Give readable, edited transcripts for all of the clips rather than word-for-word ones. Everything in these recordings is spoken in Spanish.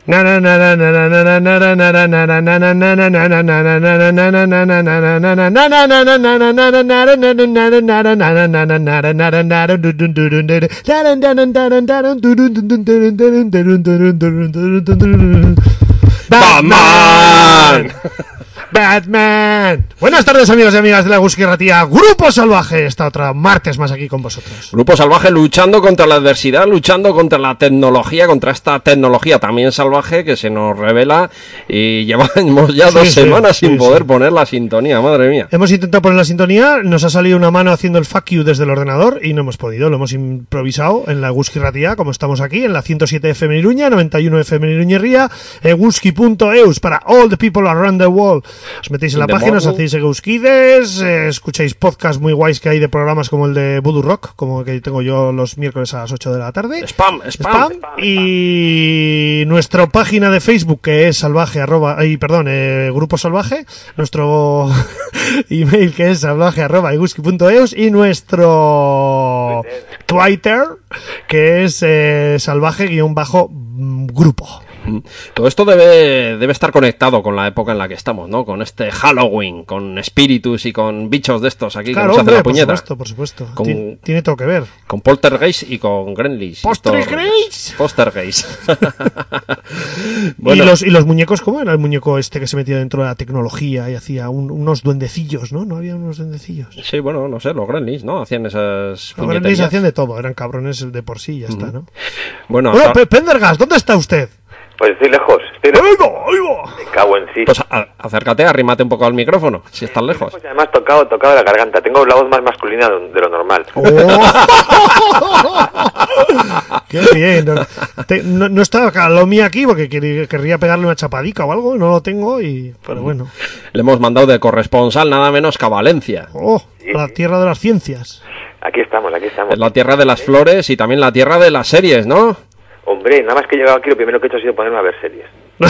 Batman. Batman. Buenas tardes, amigos y amigas de la Eguski Irratia. Grupo Salvaje, esta otra martes más aquí con vosotros. Grupo Salvaje luchando contra la adversidad, luchando contra la tecnología, contra esta tecnología también salvaje que se nos revela, y llevamos ya 2 semanas sin poder poner la sintonía, madre mía. Hemos intentado poner la sintonía, nos ha salido una mano haciendo el fuck you desde el ordenador y no hemos podido, lo hemos improvisado en la Eguski Irratia, como estamos aquí, en la 107 FM en Iruña, 91 FM en Iruñerría, eguski.eus para all the people around the world. Os metéis en la página, os hacéis Egeuskides, escucháis podcasts muy guays que hay de programas como el de Voodoo Rock, como que tengo yo los miércoles a las 8 de la tarde. Spam. Y nuestra página de Facebook, que es salvaje, Grupo Salvaje, nuestro email, que es salvaje@eguski.eus, y nuestro Twitter, que es salvaje_grupo. Todo esto debe estar conectado con la época en la que estamos, ¿no? Con este Halloween, con espíritus y con bichos de estos aquí, claro, que nos hacen la puñeta. Por supuesto. Tiene todo que ver. Con Poltergeist y con Gremlins. Poltergeist. Bueno. ¿Y los muñecos cómo era? El muñeco este que se metía dentro de la tecnología y hacía unos duendecillos, ¿no? ¿No había unos duendecillos? Sí, bueno, no sé, los Gremlins, ¿no? Hacían esas puñeterías. Los Gremlins hacían de todo, eran cabrones de por sí y ya está, ¿no? Bueno, Pendergast, ¿dónde está usted? Pues estoy lejos. ¡Oigo! Me cago en sí. Pues acércate, arrímate un poco al micrófono, si estás lejos. Pues además tocado la garganta. Tengo la voz más masculina de lo normal. ¡Oh! ¡Qué bien! No está lo mío aquí porque querría pegarle una chapadica o algo, no lo tengo, pero bueno. Le hemos mandado de corresponsal nada menos que a Valencia. ¡Oh! La tierra de las ciencias. Aquí estamos. Es la tierra de las flores y también la tierra de las series, ¿no? Hombre, nada más que he llegado aquí, lo primero que he hecho ha sido ponerme a ver series.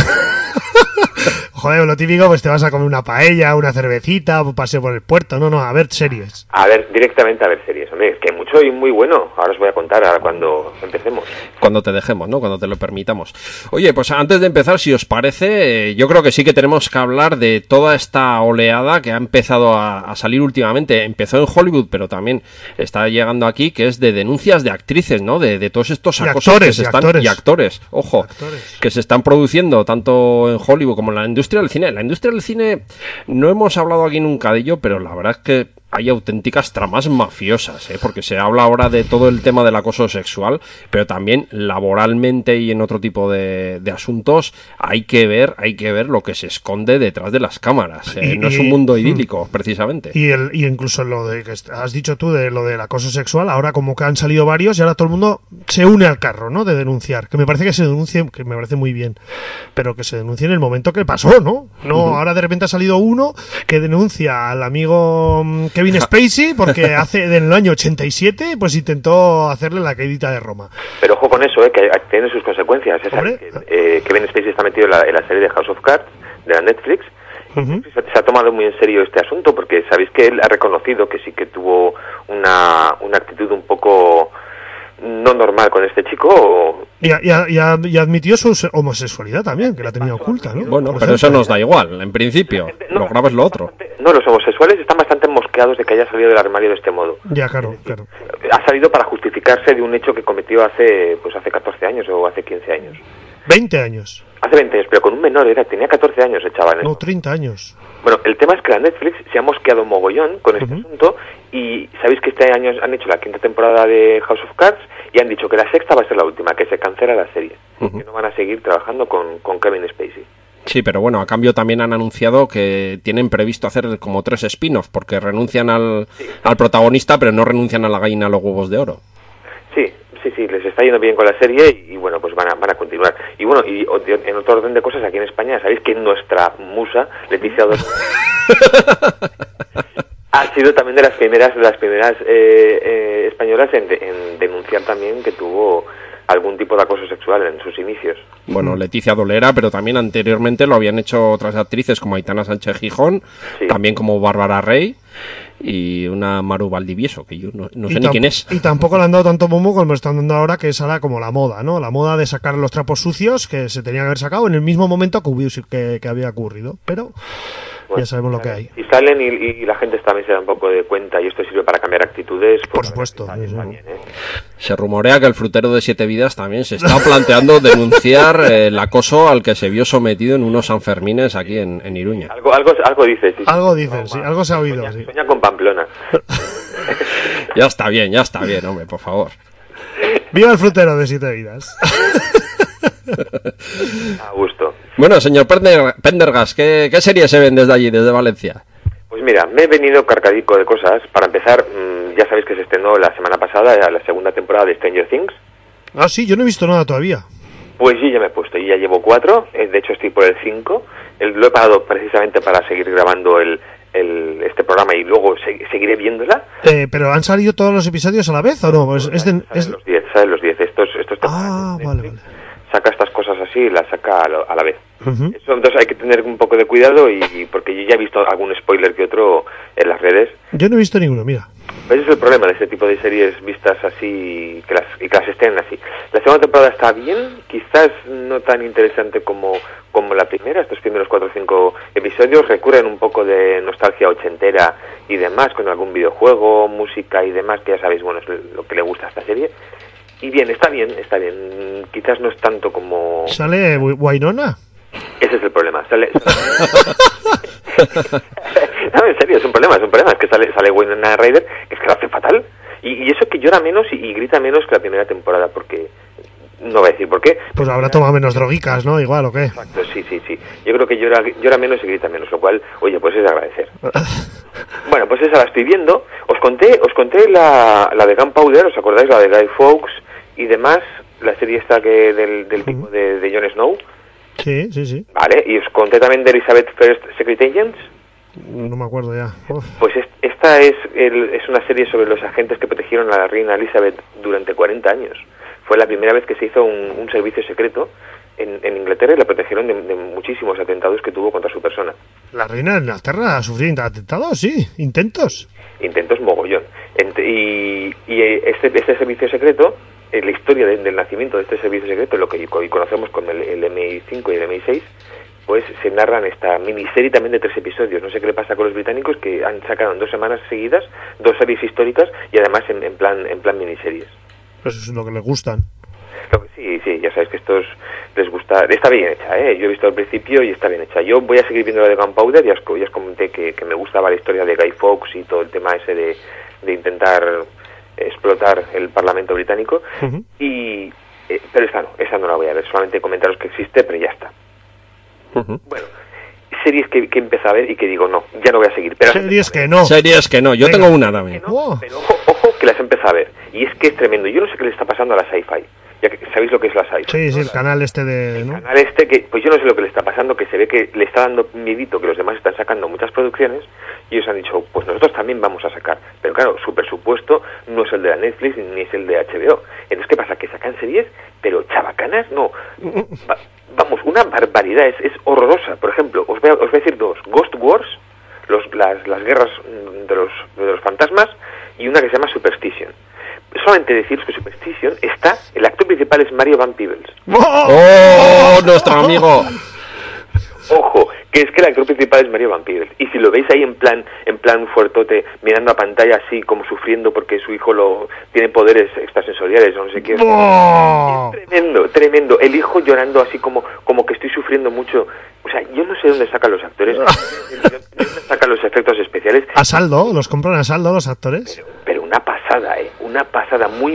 Joder, lo típico, pues te vas a comer una paella, una cervecita, un paseo por el puerto. No, a ver series. Directamente a ver series. Hombre, es que hay mucho y muy bueno. Ahora os voy a contar cuando empecemos. Cuando te dejemos, ¿no? Cuando te lo permitamos. Oye, pues antes de empezar, si os parece, yo creo que sí que tenemos que hablar de toda esta oleada que ha empezado a salir últimamente. Empezó en Hollywood, pero también está llegando aquí, que es de denuncias de actrices, ¿no? De todos estos acosos que se están... Y actores, ojo, que se están produciendo tanto en Hollywood como en la industria del cine. La industria del cine no hemos hablado aquí nunca de ello, pero la verdad es que hay auténticas tramas mafiosas, porque se habla ahora de todo el tema del acoso sexual, pero también laboralmente y en otro tipo de asuntos hay que ver lo que se esconde detrás de las cámaras. No es un mundo idílico, precisamente. Y incluso lo de que has dicho tú, de lo del acoso sexual, ahora como que han salido varios y ahora todo el mundo se une al carro, ¿no? De denunciar, que me parece que se denuncie, que me parece muy bien, pero que se denuncie en el momento que pasó, ¿no? Ahora de repente ha salido uno que denuncia al amigo Kevin Spacey porque en el año 87 pues intentó hacerle la caidita de Roma. Pero ojo con eso, que tiene sus consecuencias. Kevin Spacey está metido en la serie de House of Cards de la Netflix. Se ha tomado muy en serio este asunto porque sabéis que él ha reconocido que sí que tuvo una actitud un poco no normal con este chico. Y admitió su homosexualidad también, que la tenía oculta, ¿no? Bueno, pero eso nos da igual, en principio. Lo grave es lo otro. No, los homosexuales están bastante mosqueados de que haya salido del armario de este modo. Ya, claro. Ha salido para justificarse de un hecho que cometió hace 14 años o hace 15 años. 20 años. Hace 20 años, pero con un menor, tenía 14 años el chaval. No, 30 años. Bueno, el tema es que la Netflix se ha mosqueado mogollón con este asunto y sabéis que este año han hecho la 5ª temporada de House of Cards y han dicho que la 6ª va a ser la última, que se cancela la serie, que no van a seguir trabajando con Kevin Spacey. Sí, pero bueno, a cambio también han anunciado que tienen previsto hacer como 3 spin-offs, porque renuncian al protagonista, pero no renuncian a la gallina a los huevos de oro. Sí, les está yendo bien con la serie y bueno, pues van a continuar. Y bueno, y en otro orden de cosas, aquí en España, sabéis que nuestra musa, Leticia Dos, ha sido también de las primeras españolas en denunciar también que tuvo algún tipo de acoso sexual en sus inicios. Bueno, Leticia Dolera, pero también anteriormente lo habían hecho otras actrices como Aitana Sánchez Gijón, también como Bárbara Rey y una Maru Valdivieso, que yo no sé ni quién es. Y tampoco le han dado tanto bombo como están dando ahora, que es ahora como la moda, ¿no? La moda de sacar los trapos sucios que se tenía que haber sacado en el mismo momento que había ocurrido, pero... Bueno, ya sabemos lo que hay. Y salen y la gente también se da un poco de cuenta y esto sirve para cambiar actitudes. Por supuesto. También, Se rumorea que el frutero de Siete Vidas también se está planteando denunciar el acoso al que se vio sometido en unos Sanfermines aquí en Iruña. Algo dice. Sí, algo dicen, sí, algo se ha oído. Sueña con Pamplona. Ya está bien, hombre, por favor. ¡Viva el frutero de Siete Vidas! A gusto. Bueno, señor Pendergast, ¿qué serie se ven desde allí, desde Valencia? Pues mira, me he venido cargadico de cosas. Para empezar, ya sabéis que se estlo la semana pasada la segunda temporada de Stranger Things. Ah, sí, yo no he visto nada todavía. Pues sí, ya me he puesto, y ya llevo 4, de hecho estoy por el 5. Lo he parado precisamente para seguir grabando este programa y luego seguiré viéndola. ¿Pero han salido todos los episodios a la vez o no? Salen los 10, estos vale. Saca estas cosas así y las saca a la vez. Uh-huh. Eso, entonces hay que tener un poco de cuidado y porque yo ya he visto algún spoiler que otro en las redes. Yo no he visto ninguno, mira. Ese es el problema de este tipo de series vistas así que las estén así. La segunda temporada está bien, quizás no tan interesante como la primera. Estos primeros 4 o 5 episodios recurren un poco de nostalgia ochentera y demás, con algún videojuego, música y demás, que ya sabéis, bueno, es lo que le gusta a esta serie. Y bien, está bien. Quizás no es tanto como... ¿Sale Wynonna? Ese es el problema. Sale... No, en serio, es un problema. Es que sale Winona Ryder, que es que lo hace fatal. Y eso que llora menos y grita menos que la primera temporada, porque... No voy a decir por qué. Pues habrá tomado menos droguicas, ¿no? Igual, ¿o qué? Exacto, sí. Yo creo que llora menos y grita menos, lo cual, oye, pues es de agradecer. Bueno, pues esa la estoy viendo. Os conté la de Gunpowder, ¿os acordáis? La de Guy Fawkes y demás, la serie esta del tipo de Jon Snow. Sí. Vale, y os conté también de Elizabeth First Secret Agents. No me acuerdo ya. Uf. Pues esta es una serie sobre los agentes que protegieron a la reina Elizabeth durante 40 años. Fue la primera vez que se hizo un servicio secreto en Inglaterra y la protegieron de muchísimos atentados que tuvo contra su persona. ¿La reina de Inglaterra ha sufrido atentados? Sí, intentos mogollón. Y este servicio secreto, la historia del nacimiento de este servicio secreto, lo que hoy conocemos como el MI5 y el MI6, pues se narra en esta miniserie también de 3 episodios. No sé qué le pasa con los británicos, que han sacado en 2 semanas seguidas 2 series históricas y además en plan miniseries. Pues eso es lo que les gustan. Sí, ya sabéis que estos les gusta. Está bien hecha, ¿eh? Yo he visto al principio y está bien hecha. Yo voy a seguir viendo la de Gunpowder, ya os comenté que me gustaba la historia de Guy Fawkes y todo el tema ese de intentar explotar el Parlamento británico. Uh-huh. Pero esa no la voy a ver, solamente comentaros que existe, pero ya está. Uh-huh. Bueno, series que empecé a ver y que digo, no, ya no voy a seguir. Pero series que no. Yo tengo una también. Pero ojo que las empecé a ver. Y es que es tremendo. Yo no sé qué le está pasando a la Sci-Fi. Ya que sabéis lo que es la Sci-Fi. Sí, el canal este de... El canal este que, pues yo no sé lo que le está pasando, que se ve que le está dando miedito que los demás están sacando muchas producciones y ellos han dicho, pues nosotros también vamos a sacar. Pero claro, su presupuesto no es el de la Netflix ni es el de HBO. Entonces, ¿qué pasa? Que sacan series, pero chabacanas no. Vamos, una barbaridad, es horrorosa. Por ejemplo, os voy a decir 2. Ghost Wars, las guerras de los fantasmas, y una que se llama Superstition. Solamente deciros que Superstition el actor principal es Mario Van Peebles. ¡Oh, nuestro amigo! Ojo, que es que el actor principal es Mario Van Peebles. Y si lo veis ahí en plan fuertote, mirando a pantalla así, como sufriendo porque su hijo tiene poderes extrasensoriales o no sé qué. Es tremendo. El hijo llorando así como que estoy sufriendo mucho. O sea, yo no sé dónde sacan los actores, dónde sacan los efectos especiales. ¿A saldo? ¿Los compran a saldo los actores? Pero una pasada, una pasada muy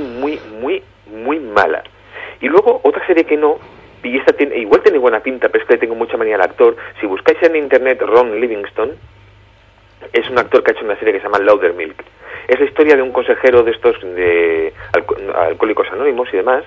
mala. Y luego otra serie que no, y esta igual tiene buena pinta, pero es que le tengo mucha manía al actor. Si buscáis en internet Ron Livingston, es un actor que ha hecho una serie que se llama Loudermilk. Es la historia de un consejero de estos de Alcohólicos Anónimos y demás,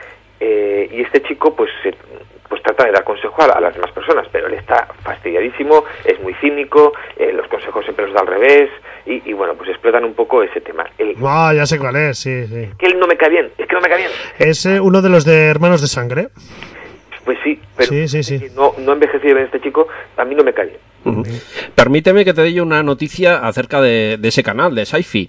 y este chico pues trata de dar consejo a las demás personas, pero él está fastidiadísimo, es muy cínico, los consejos siempre los da al revés, y bueno, pues explotan un poco ese tema. Ya sé cuál es, sí. Que él no me cae bien, es que no me cae bien. Es uno de los de Hermanos de Sangre. Pues sí, pero sí. No ha envejecido bien este chico, a mí no me cae bien. Permíteme que te dé yo una noticia acerca de ese canal, de Sci-Fi.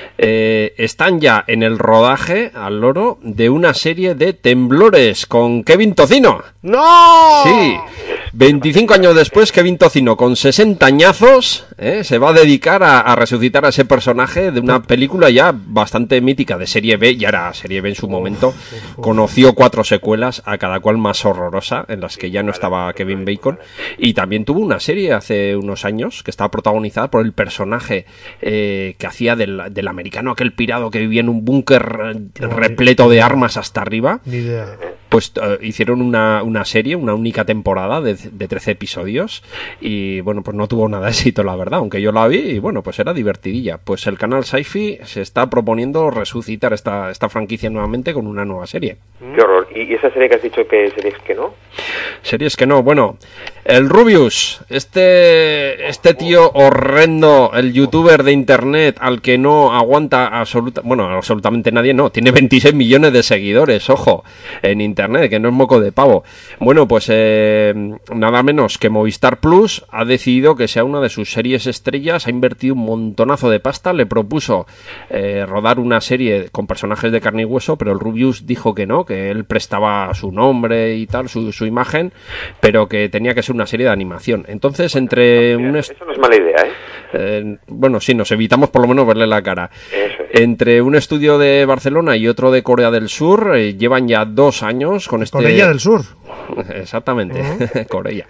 Están ya en el rodaje, al loro, de una serie de Temblores con Kevin Tocino. ¡No! Sí, 25 años después, Kevin Tocino, con 60 añazos, se va a dedicar a resucitar a ese personaje de una película ya bastante mítica de serie B, ya era serie B en su momento. Conoció 4 secuelas, a cada cual más horrorosa, en las que ya no estaba Kevin Bacon, y también tuvo una serie hace unos años que estaba protagonizada por el personaje que hacía del americano, aquel pirado que vivía en un búnker repleto de armas hasta arriba. Ni idea. Pues hicieron una serie, una única temporada de 13 episodios y bueno, pues no tuvo nada de éxito, la verdad, aunque yo la vi y bueno, pues era divertidilla. Pues el canal Sci-Fi se está proponiendo resucitar esta franquicia nuevamente con una nueva serie. Qué horror. ¿Y esa serie que has dicho que series que no? Series que no, bueno, el Rubius, este tío horrendo, el youtuber de internet al que no aguanta absolutamente nadie, no, tiene 26 millones de seguidores, ojo, en internet, que no es moco de pavo. Bueno, pues nada menos que Movistar Plus ha decidido que sea una de sus series estrellas, ha invertido un montonazo de pasta, le propuso rodar una serie con personajes de carne y hueso, pero el Rubius dijo que no, que él prestaba su nombre y tal, su imagen, pero que tenía que ser una serie de animación. Entonces, entre eso no es mala idea, bueno, sí, nos evitamos por lo menos verle la cara. Eso es. Entre un estudio de Barcelona y otro de Corea del Sur, llevan ya 2 años con este... Corea del Sur. Exactamente, Corea.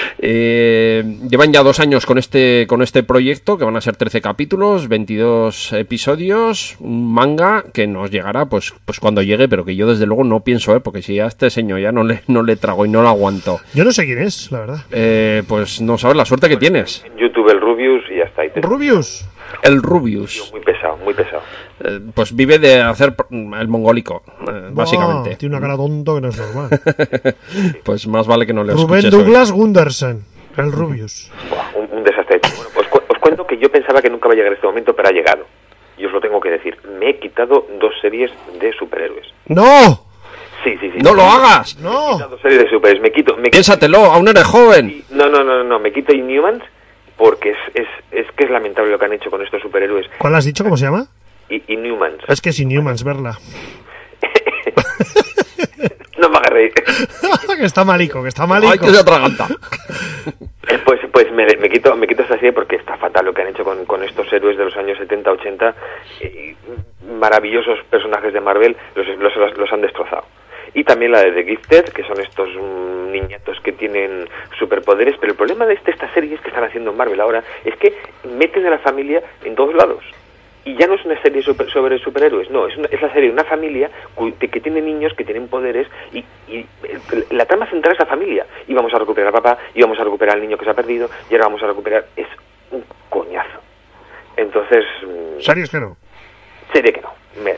Llevan ya 2 años con este proyecto, que van a ser 13 capítulos, 22 episodios, un manga que nos llegará pues cuando llegue, pero que yo desde luego no pienso, porque si a este señor ya no le trago y no lo aguanto. Yo no sé quién es, la verdad. Pues no sabes la suerte que tienes. En YouTube el Rubius y ya está. ¿Rubius? El Rubius. Muy pesado, muy pesado. Pues vive de hacer el mongólico, básicamente. Tiene una cara tonto que no es normal. Pues más vale que no le Rubén escuches Douglas Gundersen, el Rubius. Un desastre. Bueno, pues os cuento que yo pensaba que nunca va a llegar este momento, pero ha llegado. Y os lo tengo que decir. Me he quitado 2 series de superhéroes. ¡No! Sí. ¡No lo hagas! ¡No! Me he quitado 2 series de superhéroes. Me quito. Piénsatelo, aún eres joven. No. Me quito Inhumans porque es que es lamentable lo que han hecho con estos superhéroes. ¿Cuál has dicho? ¿Cómo se llama? Inhumans. Es que es Inhumans, verla. No me hagas reír. que está malico. ¡Ay, que se atraganta! Pues me quito esta serie porque está fatal lo que han hecho con estos héroes de los años 70, 80. Maravillosos personajes de Marvel, los han destrozado. Y también la de The Gifted, que son estos niñatos que tienen superpoderes. Pero el problema de estas series que están haciendo en Marvel ahora es que meten a la familia en todos lados. Y ya no es una serie sobre superhéroes, no, es la serie de una familia que tiene niños, que tienen poderes, y la trama central es la familia. Y vamos a recuperar a papá, y vamos a recuperar al niño que se ha perdido, y ahora vamos a recuperar... Es un coñazo. Entonces... ¿Series que no? Serie que no.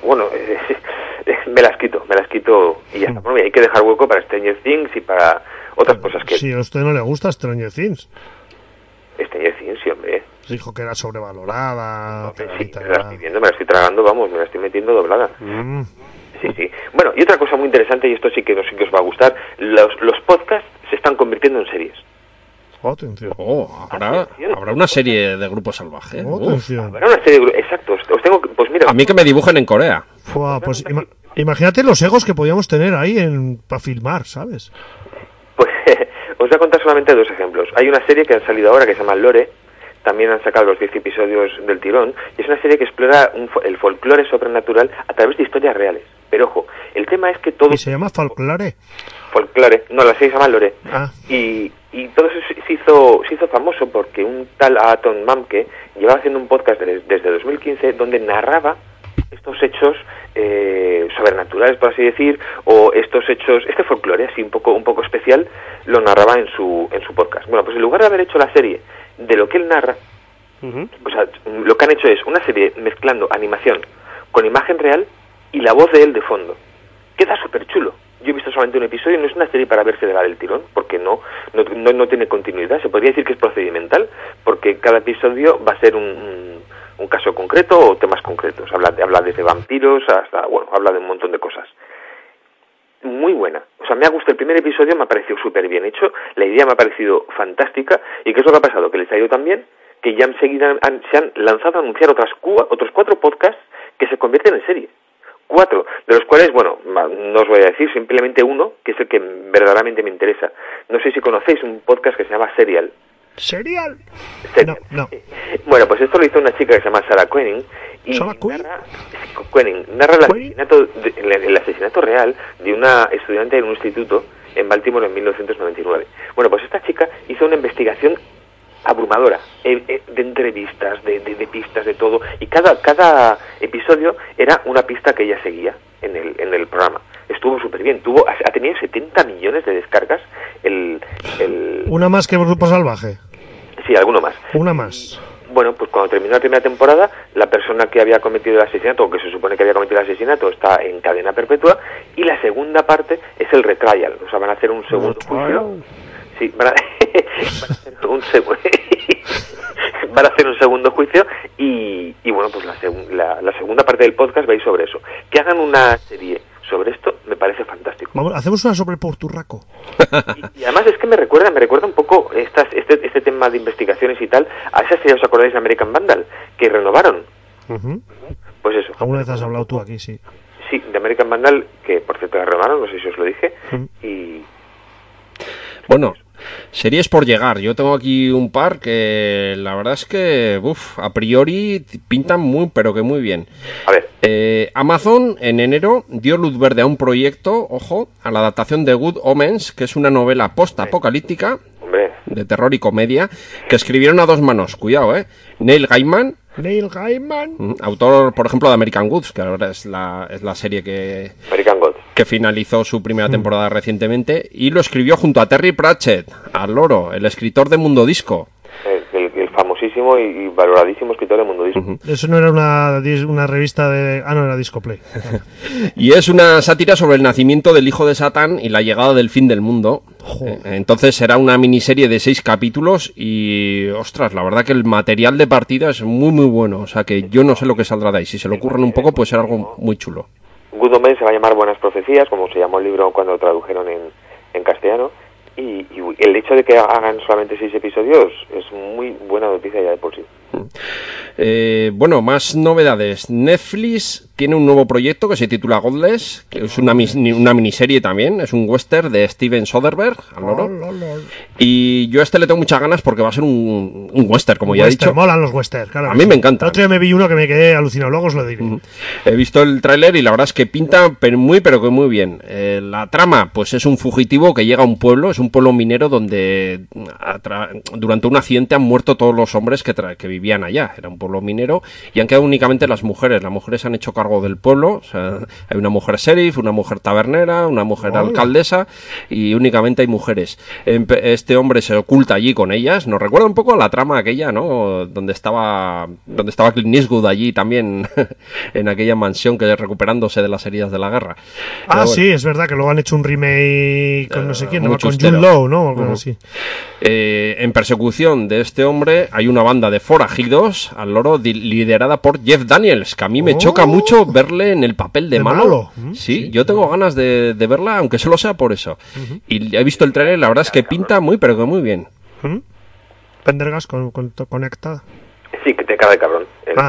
Me las quito y ya está. Bueno, hay que dejar hueco para Stranger Things y para otras cosas que... Si a usted no le gusta Stranger Things. Stranger Things, sí, hombre. Dijo que era sobrevalorada. Sí, me la estoy viendo, me la estoy tragando, vamos, me la estoy metiendo doblada. Sí. Bueno, y otra cosa muy interesante, y esto sí que os va a gustar, los podcasts se están convirtiendo en series. Atención. Habrá una serie de Grupo Salvaje. Atención. Habrá una serie exacto. Os tengo, pues mira. A mí que me dibujen en Corea. Pues imagínate los egos que podíamos tener ahí para filmar, ¿sabes? Pues os voy a contar solamente 2 ejemplos. Hay una serie que ha salido ahora que se llama Lore. También han sacado los 10 episodios del tirón, y es una serie que explora el folclore sobrenatural a través de historias reales. Pero ojo, el tema es que todo... ¿Y se llama folclore? Folclore, no, la serie se llama Lore. Ah. Y todo eso se hizo famoso porque un tal Aton Mamke llevaba haciendo un podcast desde 2015 donde narraba estos hechos sobrenaturales, por así decir, o estos hechos, este folclore así un poco especial, lo narraba en su podcast. Bueno, pues en lugar de haber hecho la serie de lo que él narra, o sea, lo que han hecho es una serie mezclando animación con imagen real y la voz de él de fondo. Queda súper chulo. Yo he visto solamente un episodio, no es una serie para verse de la del tirón, porque no tiene continuidad. Se podría decir que es procedimental, porque cada episodio va a ser un caso concreto o temas concretos. Habla desde vampiros hasta, bueno, habla de un montón de cosas. Muy buena. O sea, me ha gustado. El primer episodio me ha parecido súper bien hecho, la idea me ha parecido fantástica. ¿Y qué es lo que ha pasado? Que les ha ido tan bien que ya se han lanzado a anunciar otros 4 podcasts que se convierten en serie. 4, de los cuales, bueno, no os voy a decir, simplemente uno, que es el que verdaderamente me interesa. No sé si conocéis un podcast que se llama Serial. ¿Serial? No. Bueno, pues esto lo hizo una chica que se llama Sarah Koenig y narra el asesinato real de una estudiante en un instituto en Baltimore en 1999. Bueno, pues esta chica hizo una investigación abrumadora, de entrevistas, de pistas, de todo, y cada episodio era una pista que ella seguía en el programa. Estuvo súper bien, ha tenido 70 millones de descargas. ¿Una más que Grupo Salvaje? Sí, alguno más. Una más. Bueno, pues cuando terminó la primera temporada, la persona que había cometido el asesinato, o que se supone que había cometido el asesinato, está en cadena perpetua, y la segunda parte es el retrial. O sea, van a hacer un segundo juicio. Sí, van a hacer un segundo juicio y bueno, pues la segunda parte del podcast va a ir sobre eso. Que hagan una serie sobre esto me parece fantástico. Vamos, hacemos una sobre Porturraco. Y además es que me recuerda un poco este tema de investigaciones y tal a esa serie, ¿os acordáis de American Vandal? Que renovaron. Uh-huh. Pues eso. ¿Alguna vez has hablado tú aquí? Sí. Sí, de American Vandal, que por cierto la renovaron, no sé si os lo dije. Uh-huh. Y bueno, series por llegar. Yo tengo aquí un par que la verdad es que a priori pintan muy, pero que muy bien. A ver. Amazon en enero dio luz verde a un proyecto, ojo, a la adaptación de Good Omens, que es una novela post-apocalíptica de terror y comedia, que escribieron a 2 manos, cuidado, Neil Gaiman, autor, por ejemplo, de American Gods, que ahora es la serie que finalizó su primera temporada recientemente, y lo escribió junto a Terry Pratchett, al loro, el escritor de Mundo Disco. El famosísimo y valoradísimo escritor de Mundo Disco. Uh-huh. Eso no era una revista de... Ah, no, era Discoplay. Y es una sátira sobre el nacimiento del hijo de Satán y la llegada del fin del mundo. Entonces será una miniserie de 6 capítulos y, ostras, la verdad que el material de partida es muy, muy bueno. O sea que yo no sé lo que saldrá de ahí. Si se le ocurren un poco, puede ser algo muy chulo. Good Omens se va a llamar Buenas Profecías, como se llamó el libro cuando lo tradujeron en castellano. Y el hecho de que hagan solamente 6 episodios es muy buena noticia ya de por sí. Bueno, más novedades. Netflix tiene un nuevo proyecto que se titula Godless, que es una miniserie también, es un western de Steven Soderbergh, al loro. Y yo a este le tengo muchas ganas porque va a ser un western, como ya he dicho. Molan los westerns, claro. A mí me encanta. El otro día me vi uno que me quedé alucinado, luego os lo diré. He visto el tráiler y la verdad es que pinta muy, pero que muy bien. La trama, pues es un fugitivo que llega a un pueblo, es un pueblo minero donde durante un accidente han muerto todos los hombres que vivían allá. Era un pueblo minero y han quedado únicamente las mujeres. Las mujeres han hecho cargo del pueblo. O sea, hay una mujer sheriff, una mujer tabernera, una mujer alcaldesa y únicamente hay mujeres. Este hombre se oculta allí con ellas. Nos recuerda un poco a la trama aquella, ¿no? Donde estaba Clint Eastwood allí también en aquella mansión que recuperándose de las heridas de la guerra. Pero bueno, sí, es verdad que luego han hecho un remake con no sé quién, con Jude Law, ¿no? Algo así. En persecución de este hombre hay una banda de forajidos al loro liderada por Jeff Daniels, que a mí me choca mucho verle en el papel de malo. Sí, yo tengo ganas de verla, aunque solo sea por eso. Y he visto el trailer, la verdad es que pinta muy, pero que muy bien. Pendergast conectada. Sí, que te cabe cabrón.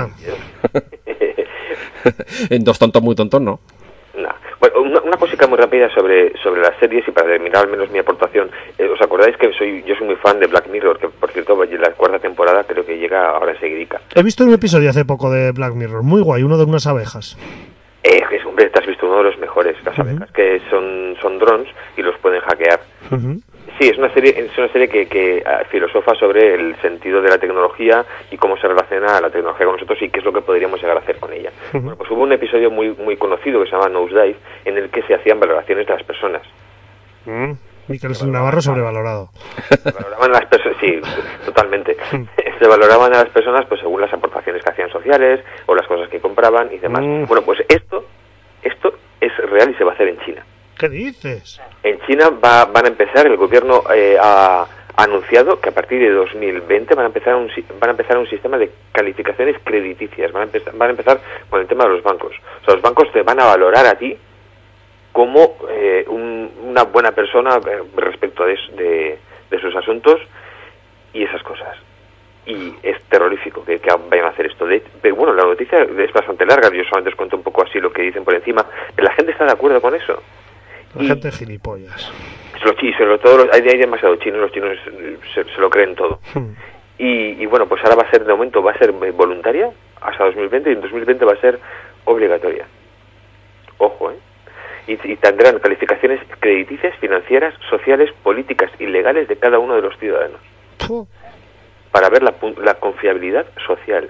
En Dos tontos muy tontos, ¿no? Bueno, una cosita muy rápida sobre las series y para terminar al menos mi aportación. ¿Os acordáis que yo soy muy fan de Black Mirror? Que por cierto, la 4ª temporada creo que llega ahora enseguida. He visto un episodio hace poco de Black Mirror, muy guay, uno de unas abejas. Hombre, te has visto uno de los mejores, las abejas, que son drones y los pueden hackear. Sí, es una serie que filosofa sobre el sentido de la tecnología y cómo se relaciona la tecnología con nosotros y qué es lo que podríamos llegar a hacer con ella. Bueno, pues hubo un episodio muy muy conocido que se llama Nosedive, en el que se hacían valoraciones de las personas. Miquel Navarro sobrevalorado. Se valoraban las personas, sí, totalmente. Se valoraban a las personas pues según las aportaciones que hacían sociales o las cosas que compraban y demás. Bueno, pues esto es real y se va a hacer en China. ¿Qué dices? En China van a empezar el gobierno a anunciado que a partir de 2020 van a empezar un sistema de calificaciones crediticias, van a empezar con el tema de los bancos. O sea, los bancos te van a valorar a ti como una buena persona respecto de sus asuntos y esas cosas. Y es terrorífico que vayan a hacer esto. Pero bueno, la noticia es bastante larga, yo solamente os cuento un poco así lo que dicen por encima. La gente está de acuerdo con eso. La gente es gilipollas. Sobre todo hay demasiado chinos, los chinos se lo creen todo. Y bueno, pues ahora de momento va a ser voluntaria hasta 2020 y en 2020 va a ser obligatoria. Ojo, y tendrán calificaciones crediticias, financieras, sociales, políticas y legales de cada uno de los ciudadanos. Para ver la confiabilidad social.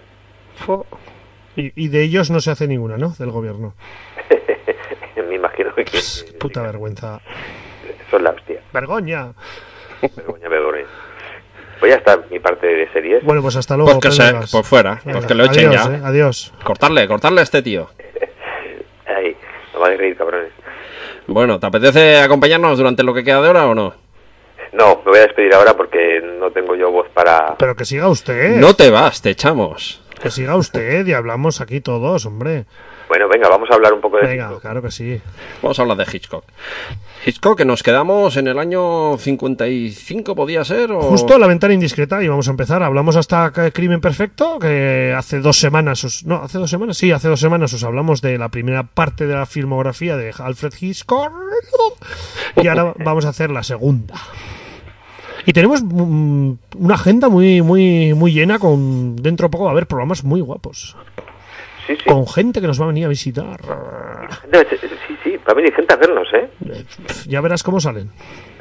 Y de ellos no se hace ninguna, ¿no? Del gobierno. Me imagino que... Puta vergüenza. Son la hostia. ¡Vergoña! Vergoña. Pues ya está mi parte de series. Bueno, pues hasta luego. Pues que por fuera. Venga, pues que lo echen adiós, ya. Adiós. Cortarle a este tío. Ahí, no va a reír, cabrones. Bueno, ¿te apetece acompañarnos durante lo que queda de hora o no? No, me voy a despedir ahora porque no tengo yo voz para... Pero que siga usted. No te vas, te echamos. Que siga usted y hablamos aquí todos, hombre. Bueno, venga, vamos a hablar un poco de Venga, Hitchcock. claro que sí. Vamos a hablar de Hitchcock. Hitchcock, que nos quedamos en el año 55, ¿podía ser? ¿O? Justo La ventana indiscreta, y vamos a empezar. Hablamos hasta Crimen perfecto, que hace 2 semanas... hace 2 semanas, sí, hace 2 semanas os hablamos de la primera parte de la filmografía de Alfred Hitchcock. Y ahora vamos a hacer la segunda. Y tenemos una agenda muy muy muy llena, dentro de poco va a haber programas muy guapos. Sí. Con gente que nos va a venir a visitar. Sí, va a venir gente a vernos, Ya verás cómo salen.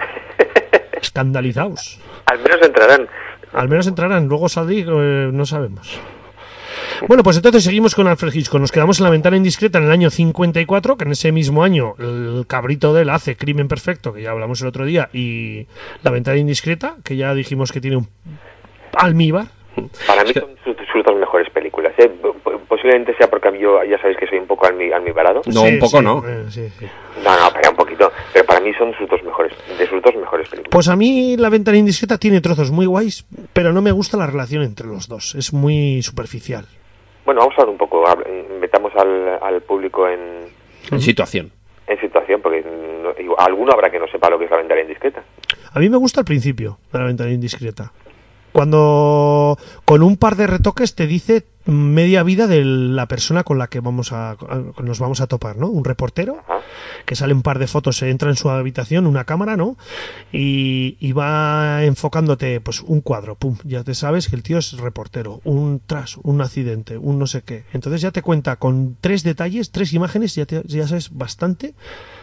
Escandalizados. Al menos entrarán. Luego salir, no sabemos. Bueno, pues entonces seguimos con Alfred Hitchcock. Nos quedamos en La ventana indiscreta en el año 54, que en ese mismo año el cabrito de él hace Crimen perfecto, que ya hablamos el otro día, y La ventana indiscreta, que ya dijimos que tiene un almíbar. Para mí son sus 2 mejores películas. Posiblemente sea porque yo ya sabéis que soy un poco almibarado. No, sí, un poco sí, no. Sí. No, pero un poquito. Pero para mí son sus 2 mejores películas. Pues a mí La ventana indiscreta tiene trozos muy guays, pero no me gusta la relación entre los dos. Es muy superficial. Bueno, vamos a hablar un poco. Metamos al público en situación. En situación, porque alguno habrá que no sepa lo que es La ventana indiscreta. A mí me gusta el principio de La ventana indiscreta. Cuando con un par de retoques te dice media vida de la persona con la que nos vamos a topar, ¿no? Un reportero. Ajá. Que sale un par de fotos, se entra en su habitación, una cámara, ¿no? Y va enfocándote, pues, un cuadro, pum, ya te sabes que el tío es reportero, un accidente, un no sé qué. Entonces ya te cuenta con 3 detalles, 3 imágenes, ya sabes bastante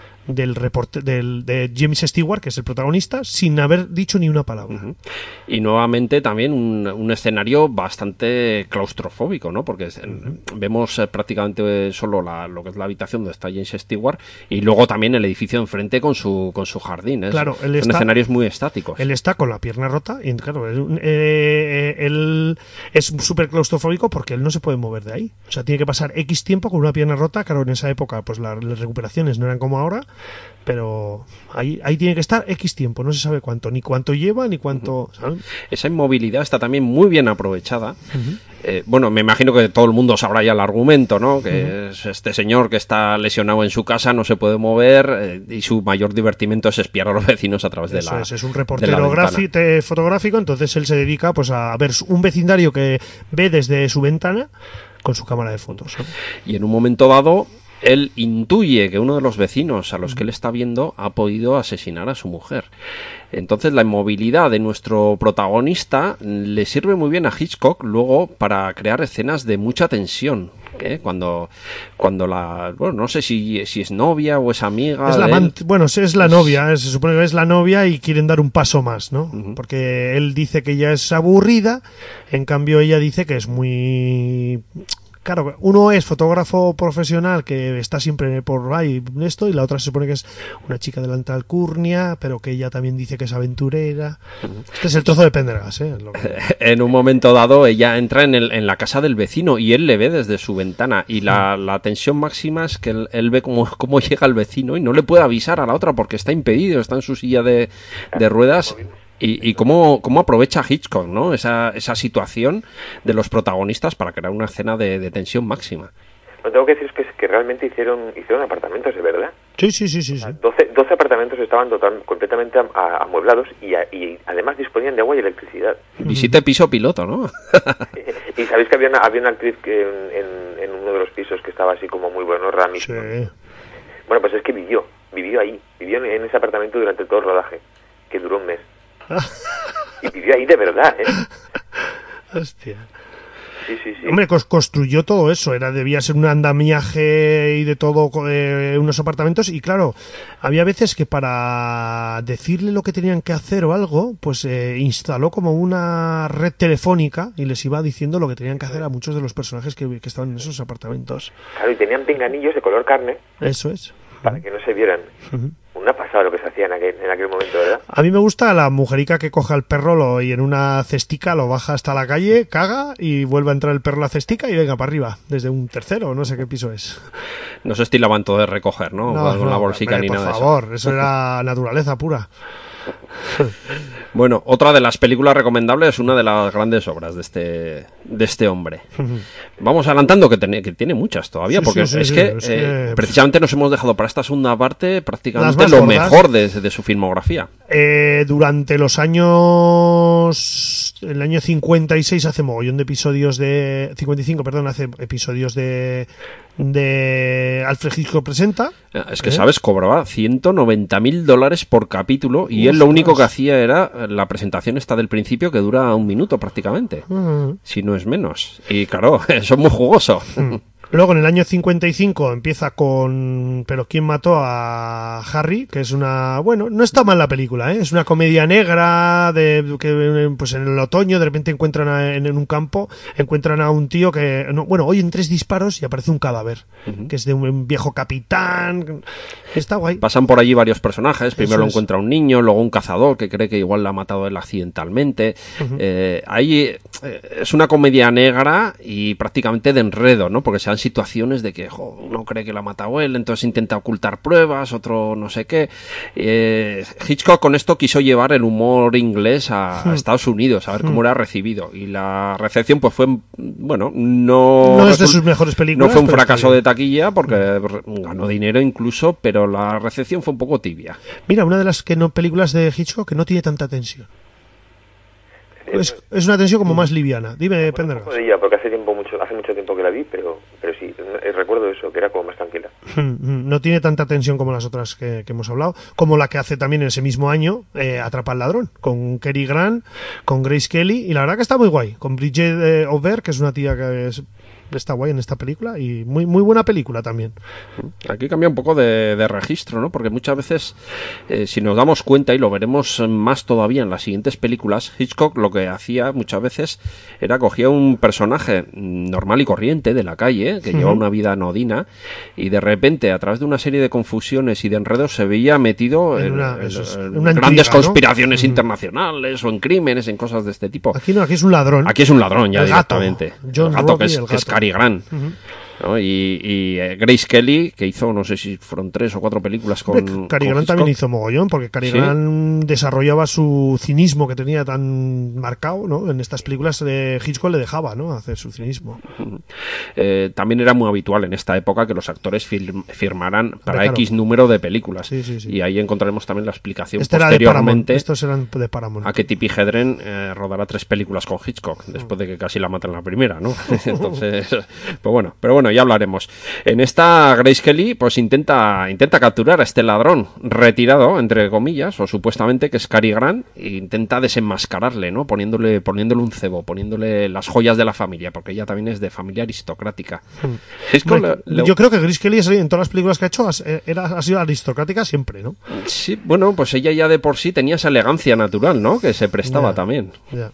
de James Stewart, que es el protagonista, sin haber dicho ni una palabra. Y nuevamente también un escenario bastante claustrofóbico, ¿no? Porque vemos prácticamente solo lo que es la habitación donde está James Stewart, y luego también el edificio enfrente con su jardín. Claro, son escenarios muy estáticos. Él está con la pierna rota y claro, él es súper claustrofóbico porque él no se puede mover de ahí. O sea, tiene que pasar X tiempo con una pierna rota. Claro, en esa época pues las recuperaciones no eran como ahora, pero ahí tiene que estar X tiempo, no se sabe cuánto, ni cuánto lleva, ni cuánto... ¿sabes? Esa inmovilidad está también muy bien aprovechada. Bueno, me imagino que todo el mundo sabrá ya el argumento, ¿no? Que es este señor que está lesionado en su casa, no se puede mover, y su mayor divertimento es espiar a los vecinos a través de la... Es un reportero fotográfico, entonces él se dedica pues a ver un vecindario que ve desde su ventana con su cámara de fotos, ¿no? Y en un momento dado él intuye que uno de los vecinos a los que él está viendo ha podido asesinar a su mujer. Entonces la inmovilidad de nuestro protagonista le sirve muy bien a Hitchcock luego para crear escenas de mucha tensión. Cuando no sé si es novia o es amiga. Es la amante, es la novia, se supone que es la novia y quieren dar un paso más, ¿no? Porque él dice que ella es aburrida, en cambio ella dice que es muy... Claro, uno es fotógrafo profesional que está siempre por ahí y la otra se supone que es una chica de la alta alcurnia, pero que ella también dice que es aventurera. Este es el trozo de Pendergast, ¿eh? En un momento dado ella entra en la casa del vecino y él le ve desde su ventana y la tensión máxima es que él ve cómo llega el vecino y no le puede avisar a la otra porque está impedido, está en su silla de ruedas. Y cómo aprovecha Hitchcock, ¿no? Esa situación de los protagonistas para crear una escena de tensión máxima. Lo que tengo que decir es que realmente hicieron apartamentos de verdad. Sí. 12 apartamentos estaban completamente amueblados y además disponían de agua y electricidad. Visite piso piloto, ¿no? Y sabéis que había una actriz que en uno de los pisos que estaba así como muy bueno, Rami. Sí. Bueno, pues es que vivió ahí, vivió en ese apartamento durante todo el rodaje, que duró un mes. Y vivió ahí de verdad, ¿eh? Hostia. Sí. Hombre, construyó todo eso, debía ser un andamiaje y de todo, unos apartamentos, y claro, había veces que para decirle lo que tenían que hacer o algo, pues instaló como una red telefónica y les iba diciendo lo que tenían que hacer a muchos de los personajes que estaban en esos apartamentos. Claro, y tenían pinganillos de color carne. Eso es. Para que no se vieran. Una pasada lo que se hacía en aquel momento, ¿verdad? A mí me gusta la mujerica que coge al perro y en una cestica lo baja hasta la calle, caga y vuelve a entrar el perro en la cestica y venga para arriba, desde un tercero, no sé qué piso es. No se estilaban todo de recoger, ¿no? Con la bolsica ni nada de eso. Por favor, eso era naturaleza pura. Bueno, otra de las películas recomendables es una de las grandes obras de este hombre. Vamos adelantando que tiene muchas todavía, porque es que precisamente nos hemos dejado para esta segunda parte prácticamente lo mejor de su filmografía. Durante los años... El año 56 hace mogollón de episodios de... 55, perdón, hace episodios de Alfred Hitchcock Presenta. Es que, ¿sabes? Cobraba $190,000 por capítulo y él lo único que hacía era la presentación esta del principio, que dura 1 minuto prácticamente, si no es menos. Y claro, eso es muy jugoso. Luego en el año 55 empieza con ¿Pero quién mató a Harry? Que es una... Bueno, no está mal la película, ¿eh? Es una comedia negra que pues en el otoño de repente encuentran en un campo, encuentran a un tío que... oyen 3 disparos y aparece un cadáver, que es de un viejo capitán. Está guay. Pasan por allí varios personajes. Primero lo encuentra un niño, luego un cazador que cree que igual la ha matado él accidentalmente. Ahí es una comedia negra y prácticamente de enredo, ¿no? Porque se han situaciones de que uno cree que la ha matado él, entonces intenta ocultar pruebas, otro no sé qué. Hitchcock con esto quiso llevar el humor inglés a Estados Unidos, a ver cómo era recibido, y la recepción pues fue, bueno, no es de sus mejores películas, no fue un fracaso de taquilla porque ganó dinero incluso, pero la recepción fue un poco tibia. Mira, una de las películas de Hitchcock que no tiene tanta tensión. Es una tensión como más liviana. Dime, Pendergast. Porque hace mucho tiempo que la vi, pero sí, recuerdo eso, que era como más tranquila. No tiene tanta tensión como las otras que hemos hablado, como la que hace también en ese mismo año, Atrapa al ladrón, con Cary Grant, con Grace Kelly, y la verdad que está muy guay, con Bridget O'Bert, que es una tía que está guay en esta película, y muy muy buena película también. Aquí cambia un poco de registro, ¿no? Porque muchas veces, si nos damos cuenta, y lo veremos más todavía en las siguientes películas, Hitchcock lo que hacía muchas veces era cogía un personaje normal y corriente de la calle, que lleva una vida anodina, y de repente, a través de una serie de confusiones y de enredos, se veía metido en una grandes intriga, conspiraciones internaciones, o en crímenes, en cosas de este tipo. Aquí no, aquí es un ladrón. Aquí es un ladrón ya directamente. John Robbie, que es Cary Grant. ¿No? Y Grace Kelly, que hizo, no sé si fueron 3 o 4 películas con Cary Grant también hizo mogollón, porque Cary Grant desarrollaba su cinismo que tenía tan marcado, ¿no? En estas películas Hitchcock le dejaba, ¿no?, hacer su cinismo. También era muy habitual en esta época que los actores firmaran para X número de películas. Sí. Y ahí encontraremos también la explicación posteriormente. Estos eran de Paramount. A que Tippi Hedren rodara 3 películas con Hitchcock, después de que casi la matan en la primera, ¿no? Entonces, pero bueno, ya hablaremos. En esta Grace Kelly pues intenta capturar a este ladrón retirado, entre comillas, o supuestamente, que es Cary Grant, e intenta desenmascararle, ¿no? Poniéndole un cebo, poniéndole las joyas de la familia, porque ella también es de familia aristocrática. Yo creo que Grace Kelly en todas las películas que ha hecho ha sido aristocrática siempre, ¿no? Sí, bueno, pues ella ya de por sí tenía esa elegancia natural, ¿no? Que se prestaba también.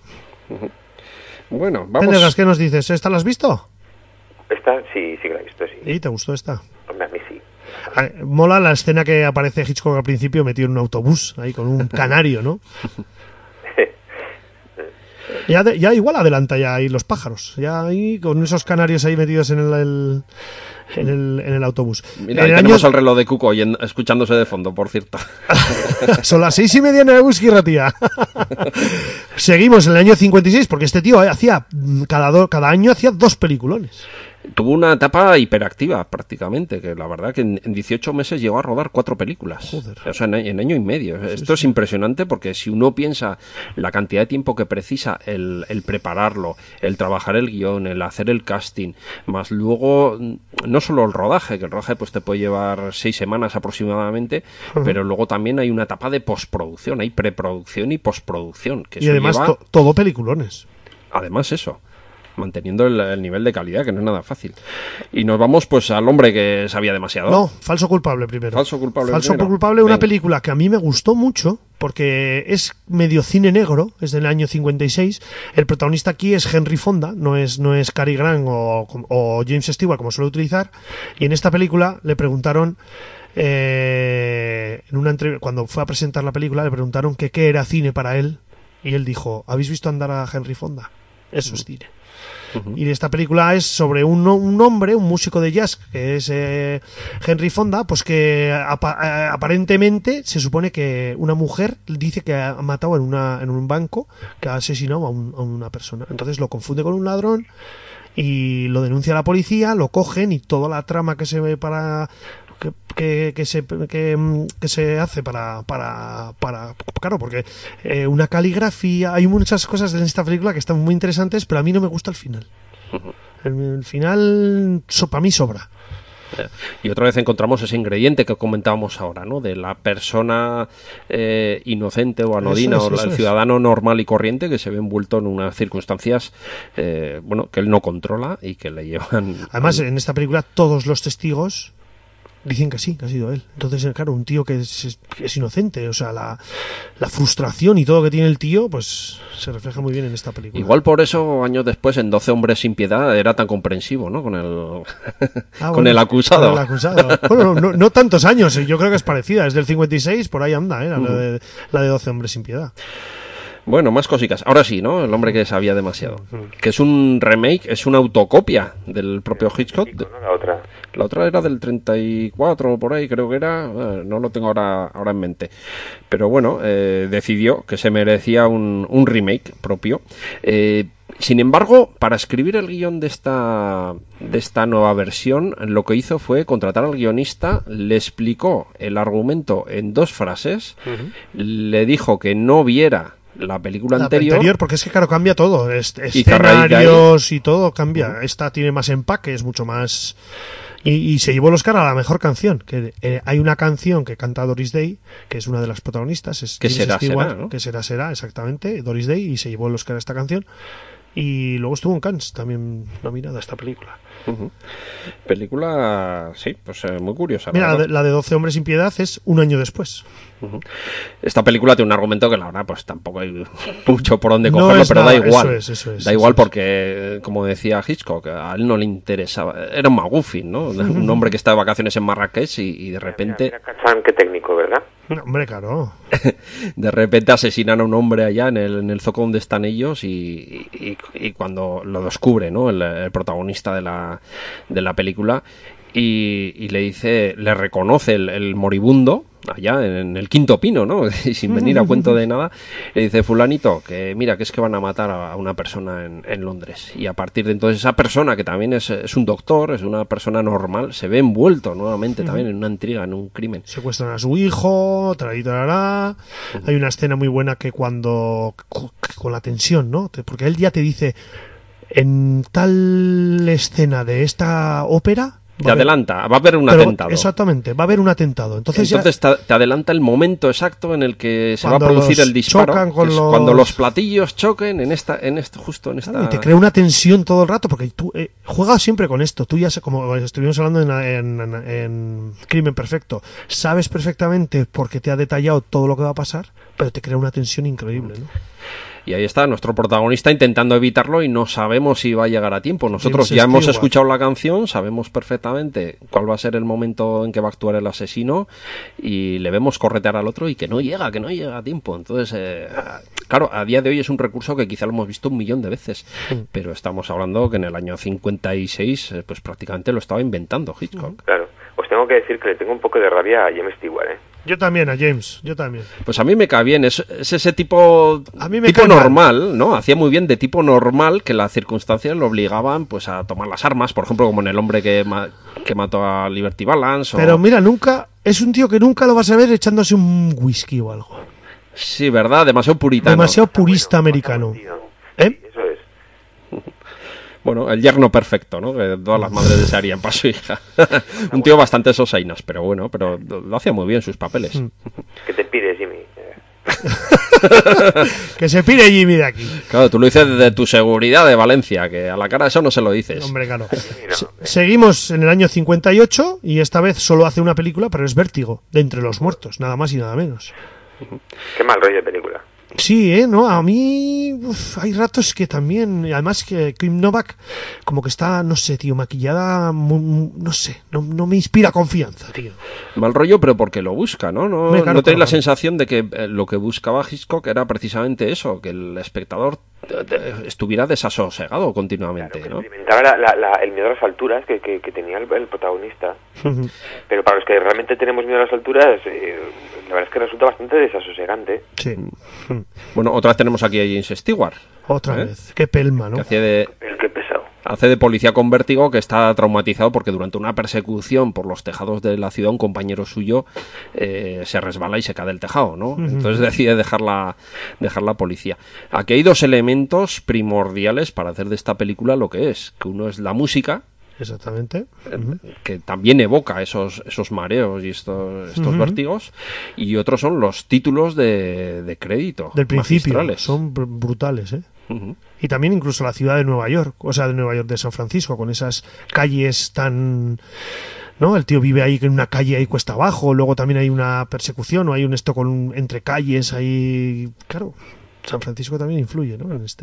Bueno, vamos. Pendergast, ¿qué nos dices? ¿Esta la has visto? Esta sí que la he visto, sí. ¿Y te gustó esta? Hombre, a mí sí. Mola la escena que aparece Hitchcock al principio metido en un autobús, ahí con un canario, ¿no? Ya igual adelanta ya ahí los pájaros. Ya ahí con esos canarios ahí metidos en el autobús. Mira, ahí tenemos el reloj de Cuco escuchándose de fondo, por cierto. Son las 6:30 en el Whisky Ratia. Seguimos en el año 56, porque este tío hacía cada año hacía 2 peliculones. Tuvo una etapa hiperactiva prácticamente, que la verdad que en 18 meses llegó a rodar 4 películas. Joder. O sea, en año y medio. Sí, esto es impresionante, porque si uno piensa la cantidad de tiempo que precisa el prepararlo, el trabajar el guión, el hacer el casting, más luego no solo el rodaje, que el rodaje pues te puede llevar 6 semanas aproximadamente, pero luego también hay una etapa de postproducción, hay preproducción y postproducción. Que y además todo peliculones. Además eso, manteniendo el nivel de calidad, que no es nada fácil. Y nos vamos pues al hombre que sabía demasiado. No, Falso culpable primero. Falso culpable, una película que a mí me gustó mucho, porque es medio cine negro, es del año 56. El protagonista aquí es Henry Fonda, no es Cary Grant o James Stewart, como suele utilizar. Y en esta película le preguntaron, en una entrevista, cuando fue a presentar la película, le preguntaron que qué era cine para él, y él dijo: ¿habéis visto andar a Henry Fonda? Eso es cine. Y esta película es sobre un hombre, un músico de jazz, que es Henry Fonda, pues que aparentemente se supone que una mujer dice que ha matado en un banco, que ha asesinado a una persona. Entonces lo confunde con un ladrón y lo denuncia a la policía, lo cogen, y toda la trama que se ve que se hace para claro, porque una caligrafía, hay muchas cosas en esta película que están muy interesantes, pero a mí no me gusta el final. El final para mí sobra. Y otra vez encontramos ese ingrediente que comentábamos ahora, ¿no? De la persona inocente o anodina, el ciudadano normal y corriente que se ve envuelto en unas circunstancias que él no controla y que le llevan. Además, en esta película todos los testigos dicen que sí, que ha sido él. Entonces, claro, un tío que es inocente, o sea, la frustración y todo que tiene el tío, pues se refleja muy bien en esta película. Igual por eso, años después, en 12 hombres sin piedad, era tan comprensivo, ¿no? Con el acusado. Con el acusado. Bueno, no tantos años, yo creo que es parecida, es del 56, por ahí anda, la de 12 hombres sin piedad. Bueno, más cositas. Ahora sí, ¿no? El hombre que sabía demasiado. Que es un remake, es una autocopia del propio Hitchcock. La otra era del 34, por ahí creo que era. No lo tengo ahora en mente. Pero bueno, decidió que se merecía un remake propio. Sin embargo, para escribir el guión de esta nueva versión, lo que hizo fue contratar al guionista, le explicó el argumento en 2 frases, le dijo que no viera la película anterior, porque es que claro, cambia todo, escenarios y todo cambia. Esta tiene más empaque, es mucho más, y se llevó el Oscar a la mejor canción, que hay una canción que canta Doris Day, que es una de las protagonistas, es que será, ¿no? Que será, exactamente, Doris Day, y se llevó el Oscar a esta canción. Y luego estuvo en Cannes también nominada esta película. Película, sí, pues muy curiosa. Mira, la de 12 hombres sin piedad es un año después. Esta película tiene un argumento que la verdad pues tampoco hay mucho por donde cogerlo, pero da igual. Da igual porque, como decía Hitchcock, a él no le interesaba. Era un McGuffin, ¿no? Un hombre que está de vacaciones en Marrakech y de repente... Mira, qué técnico, ¿verdad? No, hombre, claro. De repente asesinan a un hombre allá en el zoco donde están ellos y cuando lo descubre, ¿no? El protagonista de la película y le reconoce el moribundo allá en el Quinto Pino, ¿no? Y sin venir a cuento de nada, le dice: fulanito, que mira, que es que van a matar a una persona en Londres. Y a partir de entonces esa persona, que también es un doctor, es una persona normal, se ve envuelto nuevamente también en una intriga, en un crimen. Secuestran a su hijo, tarará. Hay una escena muy buena que con la tensión, ¿no? Porque él ya te dice, en tal escena de esta ópera... Te adelanta, va a haber un atentado. Exactamente, va a haber un atentado. Entonces te adelanta el momento exacto en el que se va a producir el disparo, cuando los platillos choquen justo en esta... Claro, y te crea una tensión todo el rato, porque tú juegas siempre con esto. Tú ya, como estuvimos hablando en Crimen Perfecto, sabes perfectamente porque te ha detallado todo lo que va a pasar, pero te crea una tensión increíble, ¿no? Y ahí está nuestro protagonista intentando evitarlo y no sabemos si va a llegar a tiempo. Nosotros ya hemos escuchado la canción, sabemos perfectamente cuál va a ser el momento en que va a actuar el asesino y le vemos corretear al otro y que no llega a tiempo. Entonces Claro, a día de hoy es un recurso que quizá lo hemos visto 1.000.000 de veces, pero estamos hablando que en el año 56 pues prácticamente lo estaba inventando Hitchcock. Claro, os tengo que decir que le tengo un poco de rabia a James Stewart, ¿eh? Yo también, a James, yo también. Pues a mí me cae bien, es ese tipo, a mí me tipo cae normal, mal, ¿no? Hacía muy bien de tipo normal, que las circunstancias lo obligaban pues a tomar las armas, por ejemplo, como en El hombre que mató a Liberty Balance. Pero mira, es un tío que nunca lo vas a ver echándose un whisky o algo. Sí, ¿verdad? Demasiado puritano. Demasiado purista americano. ¿Eh? Eso es. Bueno, el yerno perfecto, ¿no? Que todas las madres desearían para su hija. Un tío bastante sosainas, pero bueno, pero lo hacía muy bien sus papeles. ¿Qué te pide, Jimmy? Que se pire Jimmy de aquí. Claro, tú lo dices desde tu seguridad de Valencia, que a la cara eso no se lo dices. Hombre, claro. Seguimos en el año 58 y esta vez solo hace una película, pero es Vértigo, de Entre los Muertos, nada más y nada menos. Qué mal rollo de película. Sí, no, a mí hay ratos que también, además que Kim Novak como que está, no sé, tío, maquillada, no sé, no me inspira confianza, tío. Mal rollo, pero porque lo busca, ¿no? No tenéis la sensación de que lo que buscaba Hitchcock era precisamente eso, que el espectador estuviera desasosegado continuamente, claro, ¿no? Experimentaba el miedo a las alturas que tenía el protagonista. Pero para los que realmente tenemos miedo a las alturas, la verdad es que resulta bastante desasosegante. Sí. Bueno, otra vez tenemos aquí a James Stewart. Otra vez. Qué pelma, ¿no? Qué pesado. Hace de policía con vértigo, que está traumatizado porque durante una persecución por los tejados de la ciudad un compañero suyo se resbala y se cae del tejado, ¿no? Entonces decide dejar la policía. Aquí hay dos elementos primordiales para hacer de esta película lo que es, que uno es la música. Exactamente. Que también evoca esos mareos y estos vértigos, y otros son los títulos de crédito del principio, magistrales. Son brutales, ¿eh? Y también incluso la ciudad de Nueva York, o sea, de Nueva York, de San Francisco, con esas calles tan... ¿no? El tío vive ahí en una calle ahí cuesta abajo, luego también hay una persecución o hay un esto entre calles ahí... Claro, San Francisco también influye, ¿no? en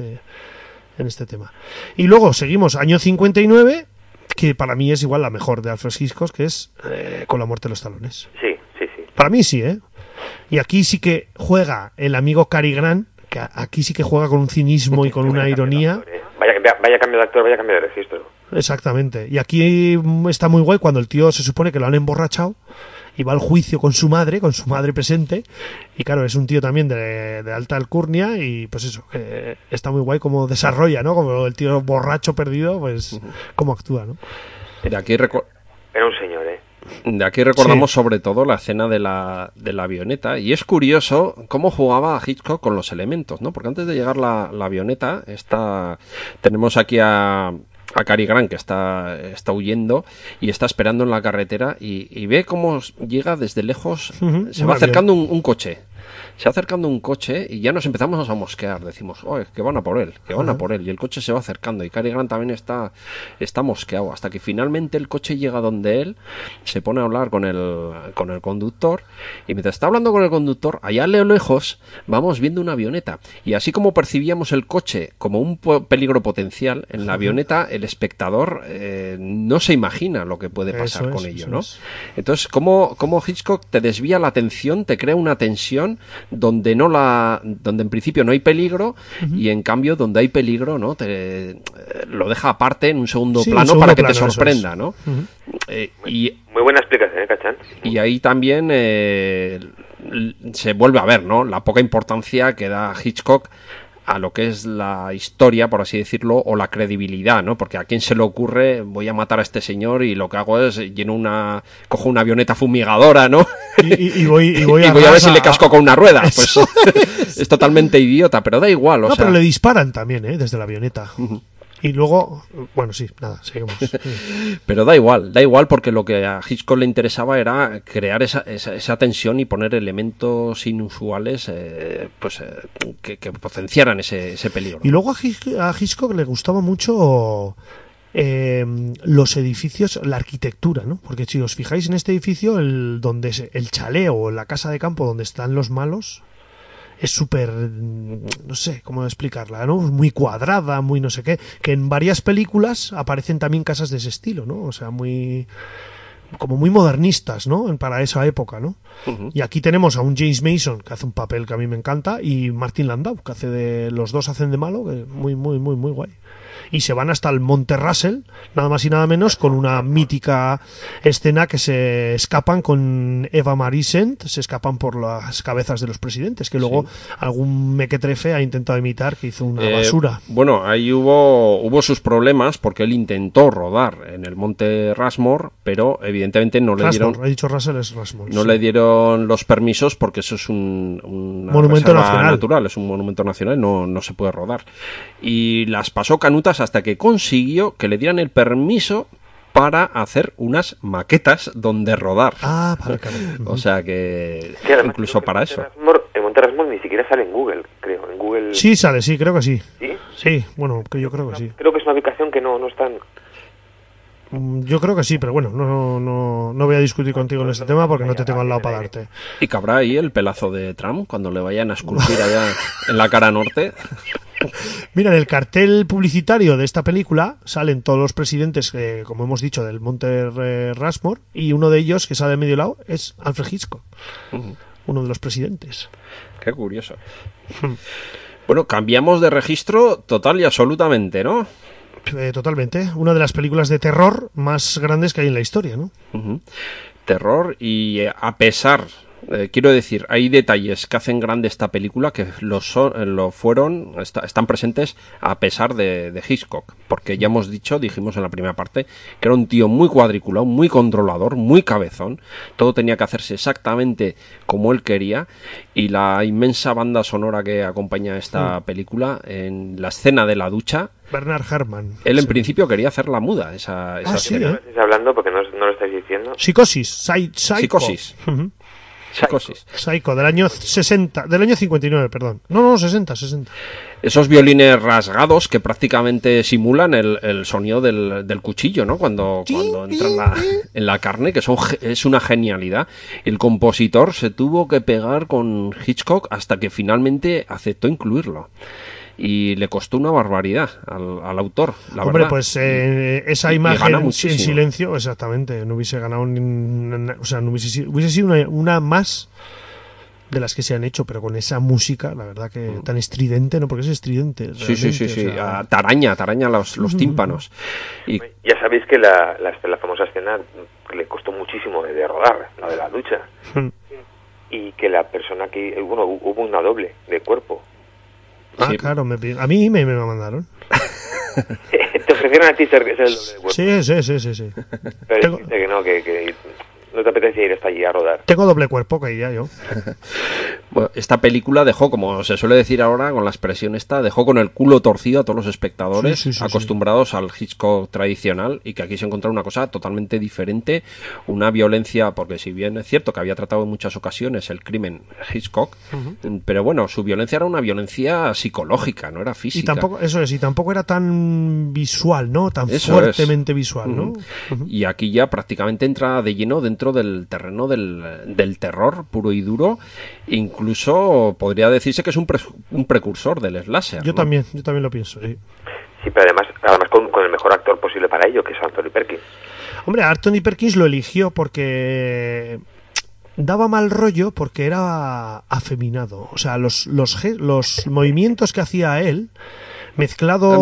este tema. Y luego seguimos, año 59, que para mí es igual la mejor de Alfred Hitchcock, que es Con la muerte de los talones. Sí. Para mí sí, ¿eh? Y aquí sí que juega el amigo Cary Grant, que aquí sí que juega con un cinismo y con una ironía. Vaya cambio de actor, vaya cambio de registro. Exactamente. Y aquí está muy guay cuando el tío se supone que lo han emborrachado y va al juicio con su madre presente. Y claro, es un tío también de alta alcurnia y pues eso, está muy guay como desarrolla, ¿no? Como el tío borracho perdido, pues cómo actúa, ¿no? De aquí era un señor, ¿eh? De aquí recordamos sobre todo la escena de la avioneta, y es curioso cómo jugaba Hitchcock con los elementos, ¿no? Porque antes de llegar la avioneta tenemos aquí a Cary Grant, que está huyendo y está esperando en la carretera y ve cómo llega desde lejos, se va acercando un coche. Se va acercando un coche y ya nos empezamos a mosquear. Decimos, que van a por él, Y el coche se va acercando y Cary Grant también está mosqueado. Hasta que finalmente el coche llega donde él, se pone a hablar con el conductor. Y mientras está hablando con el conductor, allá a lo lejos vamos viendo una avioneta. Y así como percibíamos el coche como un peligro potencial, en la avioneta el espectador no se imagina lo que puede pasar con ello, ¿no? Entonces, ¿cómo Hitchcock te desvía la atención, te crea una tensión donde en principio no hay peligro, y en cambio donde hay peligro, ¿no? Lo deja aparte en un segundo plano para que te sorprenda, ¿no? Muy buena explicación, Cachán. Y ahí también se vuelve a ver, ¿no? La poca importancia que da Hitchcock a lo que es la historia, por así decirlo, o la credibilidad, ¿no? Porque a quién se le ocurre, voy a matar a este señor y lo que hago es cojo una avioneta fumigadora, ¿no? Y voy a ver si le casco con una rueda. Pues es totalmente idiota, pero da igual. Pero le disparan también, desde la avioneta. Y luego, bueno, sí, nada, seguimos. Pero da igual porque lo que a Hitchcock le interesaba era crear esa tensión y poner elementos inusuales que potenciaran ese peligro. Y luego a Hitchcock le gustaba mucho los edificios, la arquitectura, ¿no? Porque si os fijáis en este edificio, donde el chalet o la casa de campo donde están los malos, es súper, no sé cómo explicarla, ¿no? Muy cuadrada, muy no sé qué, que en varias películas aparecen también casas de ese estilo, ¿no? O sea, muy como muy modernistas, ¿no? Para esa época, ¿no? Y aquí tenemos a un James Mason que hace un papel que a mí me encanta y Martin Landau que hace los dos hacen de malo, que muy guay. Y se van hasta el Monte Russell, nada más y nada menos, con una mítica escena que se escapan con Eva Marisent, se escapan por las cabezas de los presidentes, que luego algún mequetrefe ha intentado imitar, que hizo una basura. Bueno, ahí hubo sus problemas porque él intentó rodar en el Monte Rushmore, pero evidentemente no le dieron... He dicho Russell, es Rushmore. No le dieron los permisos porque eso es un monumento natural, es un monumento nacional, no se puede rodar. Y las pasó canutas hasta que consiguió que le dieran el permiso para hacer unas maquetas donde rodar. Vale. O sea que incluso para eso. El Monte Rushmore ni siquiera sale en Google, creo. En Google... Sí sale, sí, creo que sí. ¿Sí? Sí, bueno, que yo creo que sí. Creo que es una ubicación que no está en... Yo creo que sí, pero bueno, no voy a discutir contigo en este tema porque no te tengo al lado para darte. ¿Y cabrá ahí el pelazo de Trump cuando le vayan a esculpir allá en la cara norte? Mira, en el cartel publicitario de esta película salen todos los presidentes, como hemos dicho, del Monte Rushmore, y uno de ellos, que sale de medio lado, es Alfred Hitchcock, uno de los presidentes. Qué curioso. Bueno, cambiamos de registro total y absolutamente, ¿no? Totalmente. Una de las películas de terror más grandes que hay en la historia, ¿no? Terror y a pesar... quiero decir, hay detalles que hacen grande esta película que están presentes a pesar de Hitchcock, porque ya dijimos en la primera parte, que era un tío muy cuadriculado, muy controlador, muy cabezón, todo tenía que hacerse exactamente como él quería, y la inmensa banda sonora que acompaña esta película, en la escena de la ducha, Bernard Herrmann. Él en principio quería hacerla muda, esa sí, ¿No estáis hablando porque no lo estáis diciendo? Psicosis. Psicosis. Psycho, del año 60, del año 59, perdón. No, 60. Esos violines rasgados que prácticamente simulan el sonido del cuchillo, ¿no? Cuando entra en la carne, que es una genialidad. El compositor se tuvo que pegar con Hitchcock hasta que finalmente aceptó incluirlo. Y le costó una barbaridad al autor, la Hombre, verdad. Pues esa imagen en silencio, exactamente, no hubiese ganado hubiese sido una más de las que se han hecho, pero con esa música, la verdad que tan estridente, ¿no? Porque es estridente. Sí. Taraña los tímpanos. Y ya sabéis que la famosa escena le costó muchísimo de rodar, la de la ducha. Y que la persona que... Bueno, hubo una doble de cuerpo. Sí. Claro, a mí me mandaron. ¿Te ofrecieron a ti ser el doble de cuerpo? Sí. Pero dijiste que no, que no te apetece ir hasta allí a rodar. Tengo doble cuerpo, que ya yo. Bueno, esta película dejó, como se suele decir ahora con la expresión dejó con el culo torcido a todos los espectadores acostumbrados al Hitchcock tradicional, y que aquí se encontraba una cosa totalmente diferente, una violencia, porque si bien es cierto que había tratado en muchas ocasiones el crimen Hitchcock, pero bueno, su violencia era una violencia psicológica, no era física. Y tampoco era tan visual, ¿no? Tan fuertemente visual, ¿no? Y aquí ya prácticamente entra de lleno dentro del terreno del terror puro y duro. Incluso podría decirse que es un precursor del slasher. Yo también lo pienso, sí. Sí, pero además con el mejor actor posible para ello, que es Anthony Perkins. Hombre, Anthony Perkins lo eligió porque daba mal rollo, porque era afeminado. O sea, los movimientos que hacía él, mezclado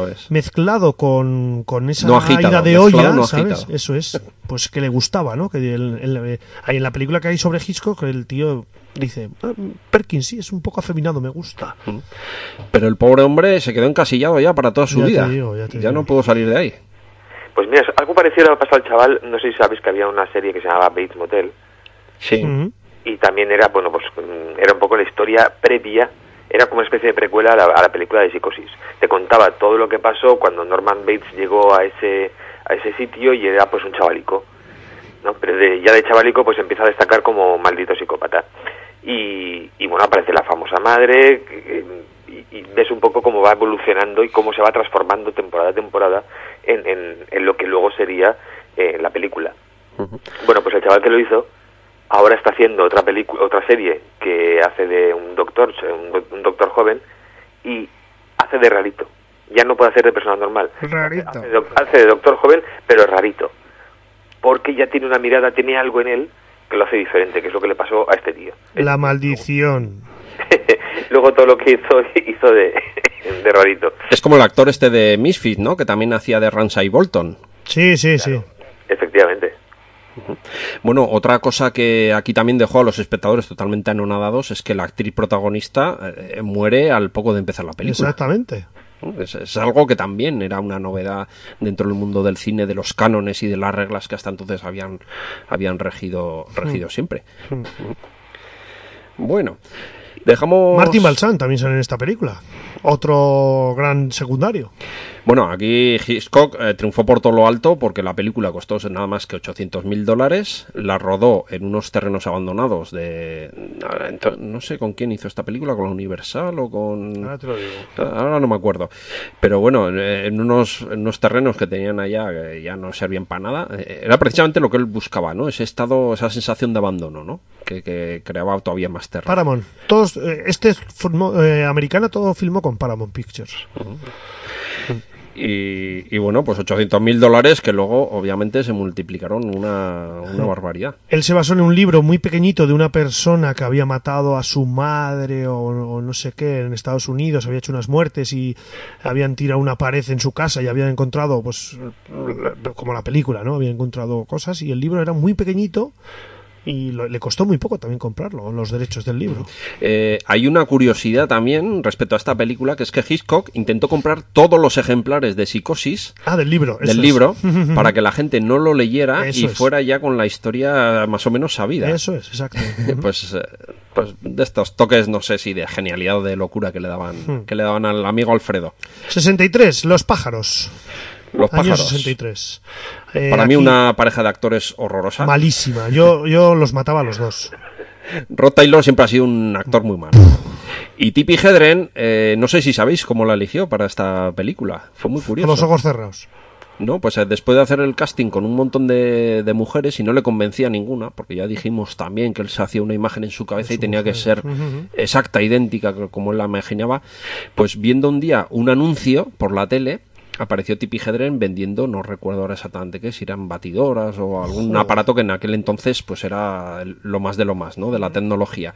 con esa ida de olla, ¿sabes? Eso es, pues que le gustaba, ¿no? Que en la película que hay sobre Hitchcock, el tío dice, Perkins sí, es un poco afeminado, me gusta. Pero el pobre hombre se quedó encasillado ya para toda su vida. Ya no pudo salir de ahí. Pues mira, algo parecido le ha pasado al chaval. No sé si sabéis que había una serie que se llamaba Bates Motel. Sí. Y también era, era un poco la historia previa. Era como una especie de precuela a la película de Psicosis. Te contaba todo lo que pasó cuando Norman Bates llegó a ese sitio y era pues un chavalico, ¿no? Pero ya de chavalico pues empieza a destacar como maldito psicópata. Y bueno, aparece la famosa madre y ves un poco cómo va evolucionando y cómo se va transformando temporada a temporada en lo que luego sería la película. Bueno, pues el chaval que lo hizo ahora está haciendo otra serie que hace de un doctor joven, y hace de rarito. Ya no puede hacer de persona normal. Rarito. Hace de doctor joven, pero rarito. porque ya tiene una mirada, tiene algo en él que lo hace diferente, que es lo que le pasó a este tío. La maldición. Luego todo lo que hizo de rarito. Es como el actor este de Misfit, ¿no? Que también hacía de Ramsay Bolton. Sí. Efectivamente. Bueno, otra cosa que aquí también dejó a los espectadores totalmente anonadados es que la actriz protagonista muere al poco de empezar la película. Exactamente. Es algo que también era una novedad dentro del mundo del cine, de los cánones y de las reglas que hasta entonces habían regido siempre. Bueno, dejamos... Martin Balsam también sale en esta película. Otro gran secundario. Bueno, aquí Hitchcock triunfó por todo lo alto porque la película costó nada más que $800,000. La rodó en unos terrenos abandonados de... No sé con quién hizo esta película, con la Universal o con... Ahora te lo digo. Ahora no me acuerdo. Pero bueno, en unos terrenos que tenían allá que ya no servían para nada. Era precisamente lo que él buscaba, ¿no? Ese estado, esa sensación de abandono, ¿no? Que creaba todavía más terror. Paramount. Todos, americana todo filmó con Paramount Pictures. Y bueno, pues $800,000 que luego obviamente se multiplicaron una barbaridad. Él se basó en un libro muy pequeñito de una persona que había matado a su madre o no sé qué en Estados Unidos, había hecho unas muertes y habían tirado una pared en su casa y habían encontrado, pues como la película, ¿no? Habían encontrado cosas y el libro era muy pequeñito. Y le costó muy poco también comprarlo, los derechos del libro. Hay una curiosidad también respecto a esta película, que es que Hitchcock intentó comprar todos los ejemplares de Psicosis del libro, para que la gente no lo leyera eso fuera ya con la historia más o menos sabida. Eso es, exacto. Pues de estos toques, no sé si de genialidad o de locura que le daban al amigo Alfredo. 63, Los pájaros. Los Año pájaros. 63. Para mí una pareja de actores horrorosa. Malísima. Yo los mataba a los dos. Rod Taylor siempre ha sido un actor muy malo. Y Tippi Hedren, no sé si sabéis cómo la eligió para esta película. Fue muy curioso. Con los ojos cerrados. No, pues después de hacer el casting con un montón de mujeres y no le convencía ninguna, porque ya dijimos también que él se hacía una imagen en su cabeza y tenía que ser exacta, idéntica como él la imaginaba, pues viendo un día un anuncio por la tele, apareció Tippi Hedren vendiendo, no recuerdo ahora exactamente qué, si eran batidoras o algún aparato que en aquel entonces pues era lo más de lo más, ¿no? De la tecnología.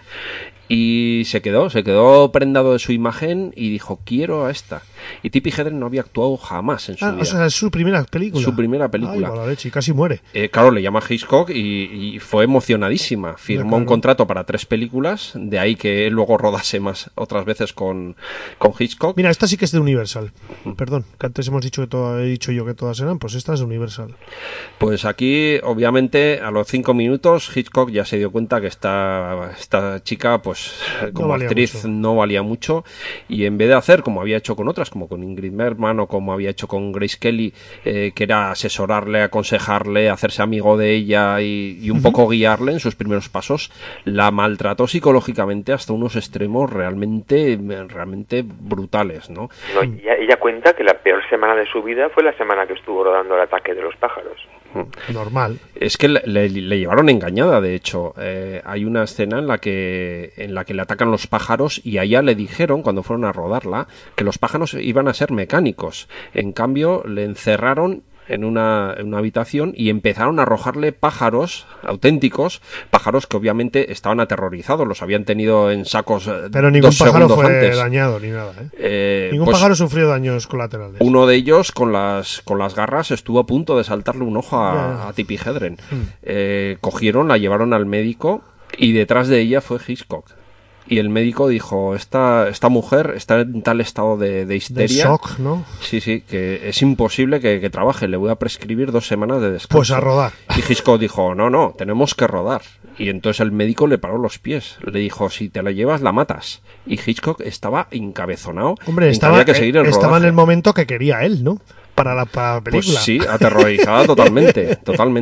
Y se quedó prendado de su imagen y dijo, quiero a esta. Y Tippi Hedren no había actuado jamás en su vida. O sea, es su primera película. Su primera película. Ay, la leche, y casi muere. Claro, le llama Hitchcock y fue emocionadísima. Firmó un contrato para 3 películas, de ahí que él luego rodase más otras veces con Hitchcock. Mira, esta sí que es de Universal. Perdón, que antes hemos dicho he dicho yo que todas eran, pues esta es de Universal. Pues aquí, obviamente, a los 5 minutos, Hitchcock ya se dio cuenta que esta chica, pues como actriz no valía mucho, y en vez de hacer como había hecho con otras, como con Ingrid Bergman o como había hecho con Grace Kelly, que era asesorarle, aconsejarle, hacerse amigo de ella y un poco guiarle en sus primeros pasos, la maltrató psicológicamente hasta unos extremos realmente brutales, ¿no? Ella cuenta que la peor semana de su vida fue la semana que estuvo rodando El ataque de los pájaros. Normal. Es que le llevaron engañada, de hecho. Hay una escena en la que le atacan los pájaros y a ella le dijeron, cuando fueron a rodarla, que los pájaros iban a ser mecánicos. En cambio, le encerraron en una habitación y empezaron a arrojarle pájaros auténticos, pájaros que obviamente estaban aterrorizados, los habían tenido en sacos pero ningún 2 pájaro segundos fue antes. dañado ni nada, ningún pues, pájaro sufrió daños colaterales. Uno de ellos con las garras estuvo a punto de saltarle un ojo a Tippi Hedren. Cogieron, la llevaron al médico y detrás de ella fue Hitchcock. Y el médico dijo, esta mujer está en tal estado de histeria. De shock, ¿no? Sí, que es imposible que trabaje. Le voy a prescribir 2 semanas de descanso. Pues a rodar. Y Hitchcock dijo, no, tenemos que rodar. Y entonces el médico le paró los pies. Le dijo, si te la llevas, la matas. Y Hitchcock estaba encabezonado. Hombre, estaba en el momento que quería él, ¿no? Para la película. Pues sí, aterrorizada totalmente.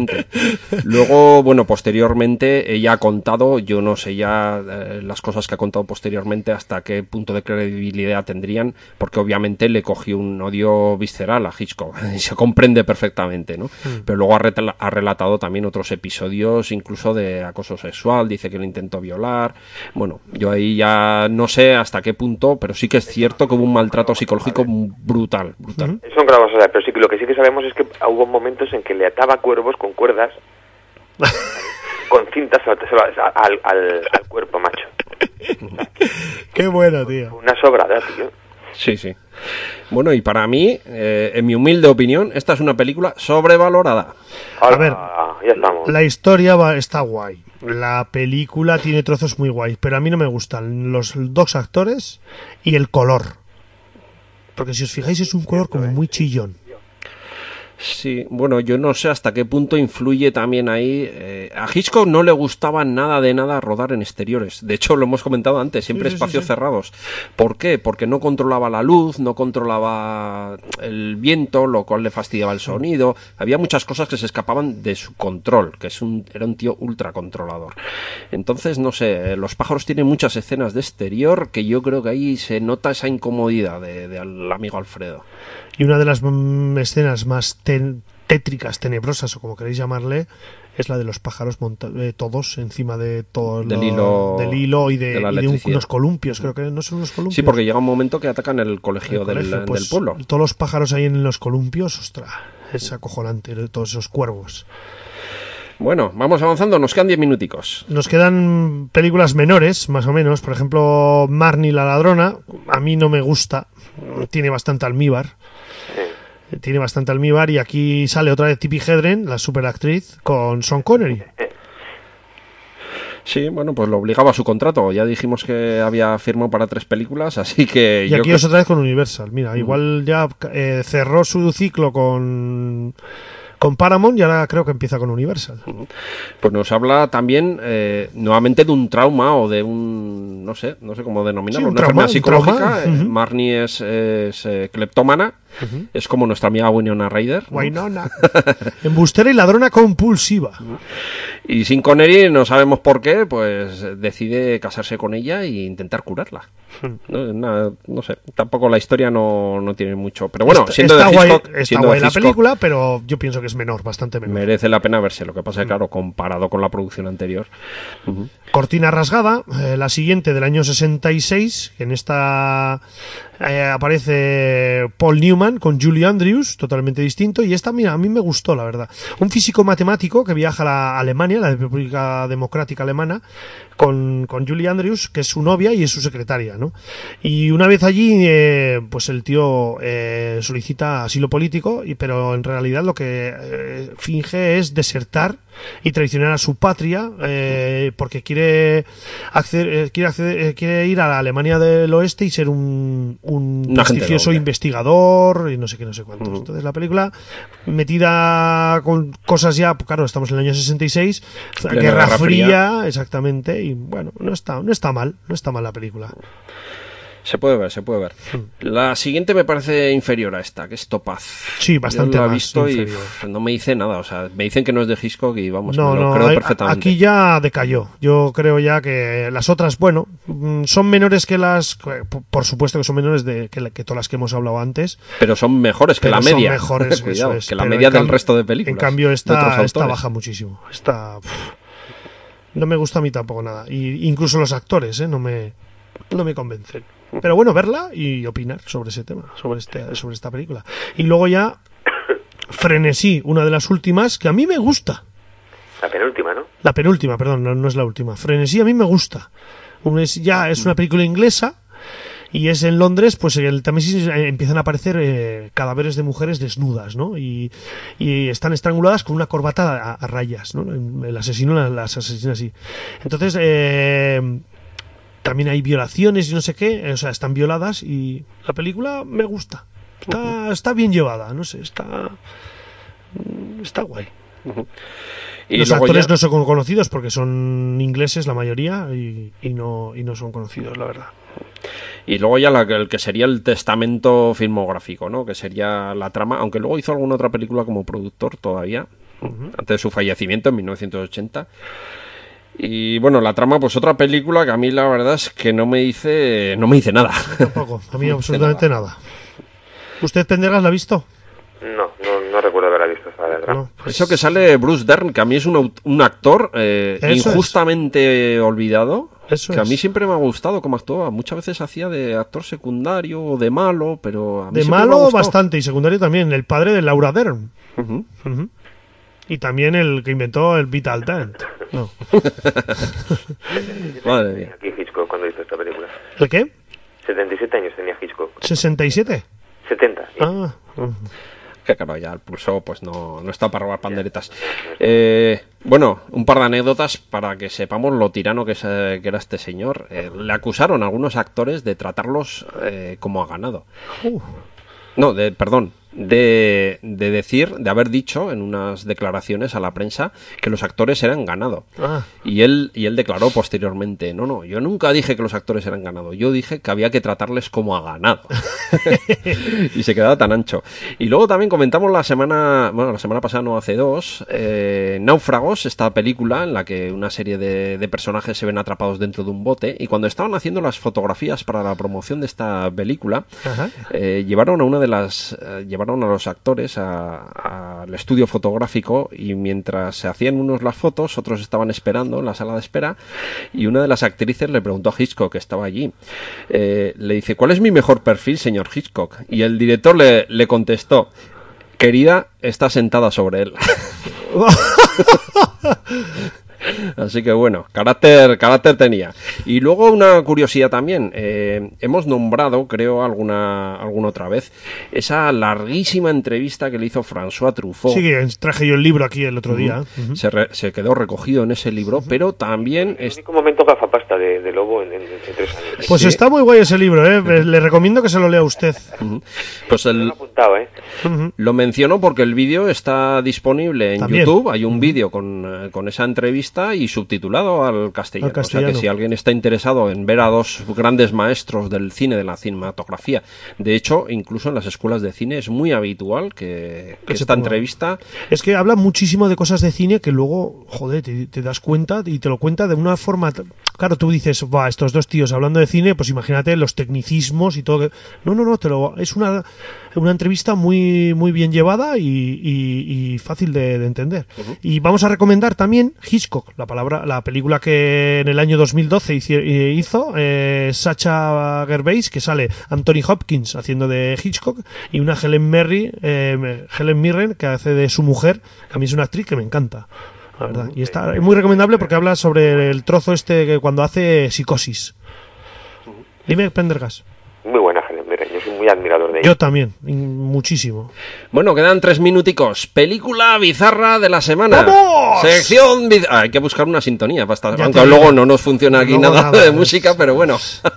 Luego, bueno, posteriormente ella ha contado, yo no sé ya las cosas que ha contado posteriormente hasta qué punto de credibilidad tendrían, porque obviamente le cogió un odio visceral a Hitchcock, y se comprende perfectamente, ¿no? Pero luego ha relatado también otros episodios, incluso de acoso sexual, dice que le intentó violar. Bueno, yo ahí ya no sé hasta qué punto, pero sí que es cierto que hubo un maltrato psicológico brutal. Son grabas de la tal, pero sí que lo que sí que sabemos es que hubo momentos en que le ataba cuervos con cuerdas, con cintas al cuerpo, macho. Qué bueno, tío. Una sobrada, tío. Sí, sí. Bueno, y para mí, en mi humilde opinión, esta es una película sobrevalorada. Hola, A ver, ya estamos. la historia está guay. La película tiene trozos muy guays, pero a mí no me gustan los dos actores y el color. Porque si os fijáis es un color como muy chillón. Sí, bueno, yo no sé hasta qué punto influye también ahí. A Hitchcock no le gustaba nada de nada rodar en exteriores. De hecho, lo hemos comentado antes, siempre Sí, espacios sí. cerrados. ¿Por qué? Porque no controlaba la luz, no controlaba el viento, lo cual le fastidiaba el sonido. Había muchas cosas que se escapaban de su control, que era un tío ultra controlador. Entonces, no sé, Los pájaros tienen muchas escenas de exterior que yo creo que ahí se nota esa incomodidad del amigo Alfredo. Y una de las escenas más tétricas, tenebrosas o como queréis llamarle, es la de los pájaros todos encima de todo Del hilo y de de la electricidad. unos columpios, creo que no son unos columpios. Sí, porque llega un momento que atacan el colegio, Pues, del pueblo. todos los pájaros ahí en los columpios, ostras, es acojonante, todos esos cuervos. Bueno, vamos avanzando, nos quedan 10 minuticos. Nos quedan películas menores, más o menos. Por ejemplo, Marnie la ladrona. A mí no me gusta. Tiene bastante almíbar. Tiene bastante almíbar. Y aquí sale otra vez Tippi Hedren, la superactriz, con Sean Connery. Sí, bueno, pues lo obligaba a su contrato. Ya dijimos que había firmado para 3 películas, así que... Y aquí es otra vez con Universal. Mira, igual ya cerró su ciclo con Paramount y ahora creo que empieza con Universal. Pues nos habla también nuevamente de un trauma o de un... no sé cómo denominarlo, Sí, una enfermedad psicológica. trauma. Marnie es cleptómana, es como nuestra amiga Winona Ryder, ¿no? Winona. Embustera y ladrona compulsiva. Y Sean Connery, no sabemos por qué, pues decide casarse con ella e intentar curarla. No sé, tampoco la historia no tiene mucho. Pero bueno, siendo de Hitchcock... Está guay la película, pero yo pienso que es menor, bastante menor. Merece la pena verse, lo que pasa es que, claro, comparado con la producción anterior... Cortina rasgada, la siguiente del año 66, que en esta aparece Paul Newman con Julie Andrews, totalmente distinto, y esta, mira, a mí me gustó, la verdad. Un físico matemático que viaja a Alemania, la República Democrática Alemana, con Julie Andrews, que es su novia y es su secretaria, ¿no? Y una vez allí, pues el tío solicita asilo político, pero en realidad lo que finge es desertar y traicionar a su patria, porque quiere ir a la Alemania del Oeste y ser un prestigioso investigador y no sé qué, no sé cuántos. Entonces la película, metida con cosas ya, claro, estamos en el año 66, Guerra Fría, exactamente, y bueno, no está mal la película. Se puede ver. La siguiente me parece inferior a esta, que es Topaz. Sí, bastante Yo la he más visto inferior. y no me dice nada, o sea, me dicen que no es de Hitchcock y vamos, No, me lo creo perfectamente. Aquí ya decayó. Yo creo ya que las otras, bueno, son menores que las, por supuesto que son menores que todas las que hemos hablado antes. Pero son mejores que la media. Son mejores, Cuidado, eso es. que la Pero media del resto de películas. En cambio esta esta baja muchísimo. No me gusta a mí tampoco nada. Y incluso los actores, no me convencen. Pero bueno, verla y opinar sobre ese tema, sobre esta película. Y luego ya Frenesí, una de las últimas que a mí me gusta. La penúltima, ¿no? La penúltima, perdón, no es la última. Frenesí a mí me gusta. Es una película inglesa y es en Londres, pues en el Támesis empiezan a aparecer cadáveres de mujeres desnudas, ¿no? Y están estranguladas con una corbata a rayas, ¿no? El asesino las asesina así. Entonces, también hay violaciones y no sé qué, o sea, están violadas y la película me gusta. Está bien llevada, no sé, está guay. Y los luego actores ya... no son conocidos porque son ingleses la mayoría y no son conocidos, la verdad. Y luego ya el que sería el testamento filmográfico, ¿no? Que sería la trama, aunque luego hizo alguna otra película como productor todavía, antes de su fallecimiento en 1980. Y bueno, la trama, pues otra película que a mí la verdad es que no me dice nada. Tampoco, a mí absolutamente nada. ¿Usted, Pendergas, la ha visto? No recuerdo haberla visto esta de trama. No, pues... Eso que sale Bruce Dern, que a mí es un actor injustamente olvidado. Eso que a mí siempre me ha gustado cómo actuaba. Muchas veces hacía de actor secundario o de malo, pero a mí de malo bastante, y secundario también. El padre de Laura Dern. Y también el que inventó el Vital Dent. No. Madre mía. Aquí Hitchcock cuando hizo esta película. ¿El qué? 77 años tenía Hitchcock. ¿67? 70. Ah. Que claro, ya el pulso pues no está para robar panderetas. Bueno, un par de anécdotas para que sepamos lo tirano que era este señor. Le acusaron a algunos actores de tratarlos como a ganado. No, perdón, de haber dicho en unas declaraciones a la prensa que los actores eran ganado. Y él declaró posteriormente, no, yo nunca dije que los actores eran ganado, yo dije que había que tratarles como a ganado. Y se quedaba tan ancho. Y luego también comentamos la semana pasada, no, hace dos, Náufragos, esta película en la que una serie de personajes se ven atrapados dentro de un bote, y cuando estaban haciendo las fotografías para la promoción de esta película, llevaron a los actores al estudio fotográfico, y mientras se hacían unos las fotos, otros estaban esperando en la sala de espera, y una de las actrices le preguntó a Hitchcock, que estaba allí, le dice, ¿cuál es mi mejor perfil, señor Hitchcock? Y el director le contestó, querida, está sentada sobre él. Así que bueno, carácter tenía. Y luego una curiosidad también, hemos nombrado, creo alguna otra vez, esa larguísima entrevista que le hizo François Truffaut. Sí, traje yo el libro aquí el otro día. Se quedó recogido en ese libro, pero también... El único momento gafapasta de Lobo en 3 años. Pues sí. Está muy guay ese libro, le recomiendo que se lo lea a usted. Pues lo he apuntado, Lo menciono porque el vídeo está disponible en también. YouTube, hay un vídeo con esa entrevista y subtitulado al castellano. O sea que si alguien está interesado en ver a dos grandes maestros del cine, de la cinematografía, de hecho, incluso en las escuelas de cine es muy habitual que esta entrevista... Es que habla muchísimo de cosas de cine que luego, joder, te das cuenta y te lo cuenta de una forma... Claro, tú dices, estos dos tíos hablando de cine, pues imagínate los tecnicismos y todo. No, es una entrevista muy, muy bien llevada y fácil de entender. Y vamos a recomendar también Hitchcock, la película que en el año 2012 hizo Sacha Gervais, que sale Anthony Hopkins haciendo de Hitchcock, y una Helen Mirren que hace de su mujer, que a mí es una actriz que me encanta, la verdad. Y está muy recomendable porque habla sobre el trozo que cuando hace Psicosis. Dime, Pendergast. Muy buena Helen Mirren, yo soy muy admirador de ella. Yo también, muchísimo. Bueno, quedan 3 minuticos. Película bizarra de la semana. ¡Vamos! Sección bizarra. Hay que buscar una sintonía para estar... Aunque luego no nos funciona aquí nada de música, pero bueno.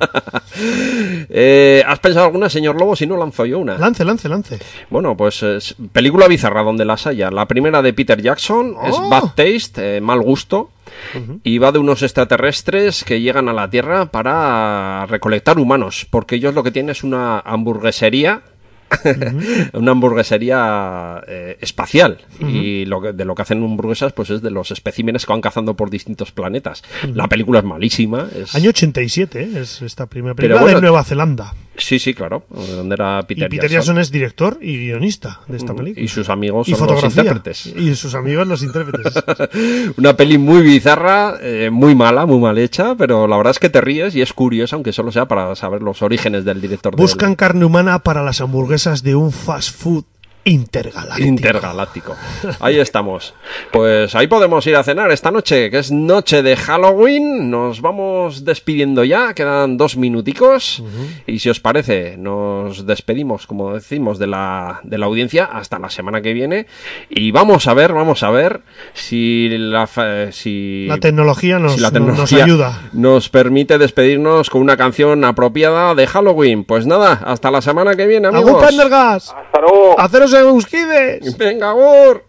¿Has pensado alguna, señor Lobo? Si no, lanzo yo una. Lance. Bueno, pues película bizarra donde las haya. La primera de Peter Jackson es Bad Taste, mal gusto. Y va de unos extraterrestres que llegan a la Tierra para recolectar humanos, porque ellos lo que tienen es una hamburguesería, una hamburguesería espacial, y de lo que hacen hamburguesas pues es de los especímenes que van cazando por distintos planetas. La película es malísima. Año 87, es esta primera película de Nueva Zelanda. Sí, claro, donde era Peter Jackson es director y guionista de esta película. Y sus amigos son los intérpretes. Y sus amigos los intérpretes. Una peli muy bizarra, muy mala, muy mal hecha, pero la verdad es que te ríes y es curiosa, aunque solo sea para saber los orígenes del director. Buscan carne humana para las hamburguesas de un fast food intergaláctico. Ahí estamos. Pues ahí podemos ir a cenar esta noche, que es noche de Halloween. Nos vamos despidiendo ya, quedan 2 minuticos. Y si os parece, nos despedimos, como decimos, de la audiencia hasta la semana que viene. Y vamos a ver si la tecnología nos ayuda. Nos permite despedirnos con una canción apropiada de Halloween. Pues nada, hasta la semana que viene, amigos. ¡Algún Pendergast! ¡Hasta luego! ¡Haceros Euskides! ¡Venga, Gur!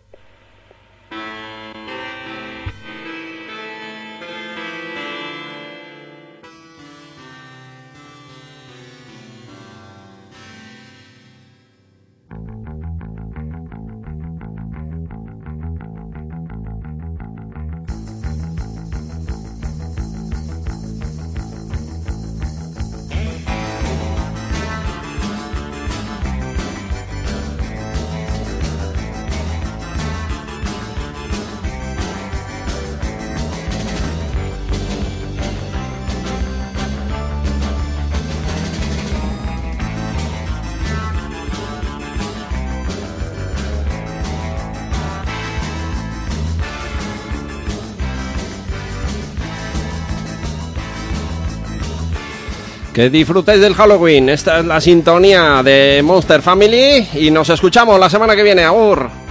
Que disfrutéis del Halloween. Esta es la sintonía de Monster Family y nos escuchamos la semana que viene. ¡Agur!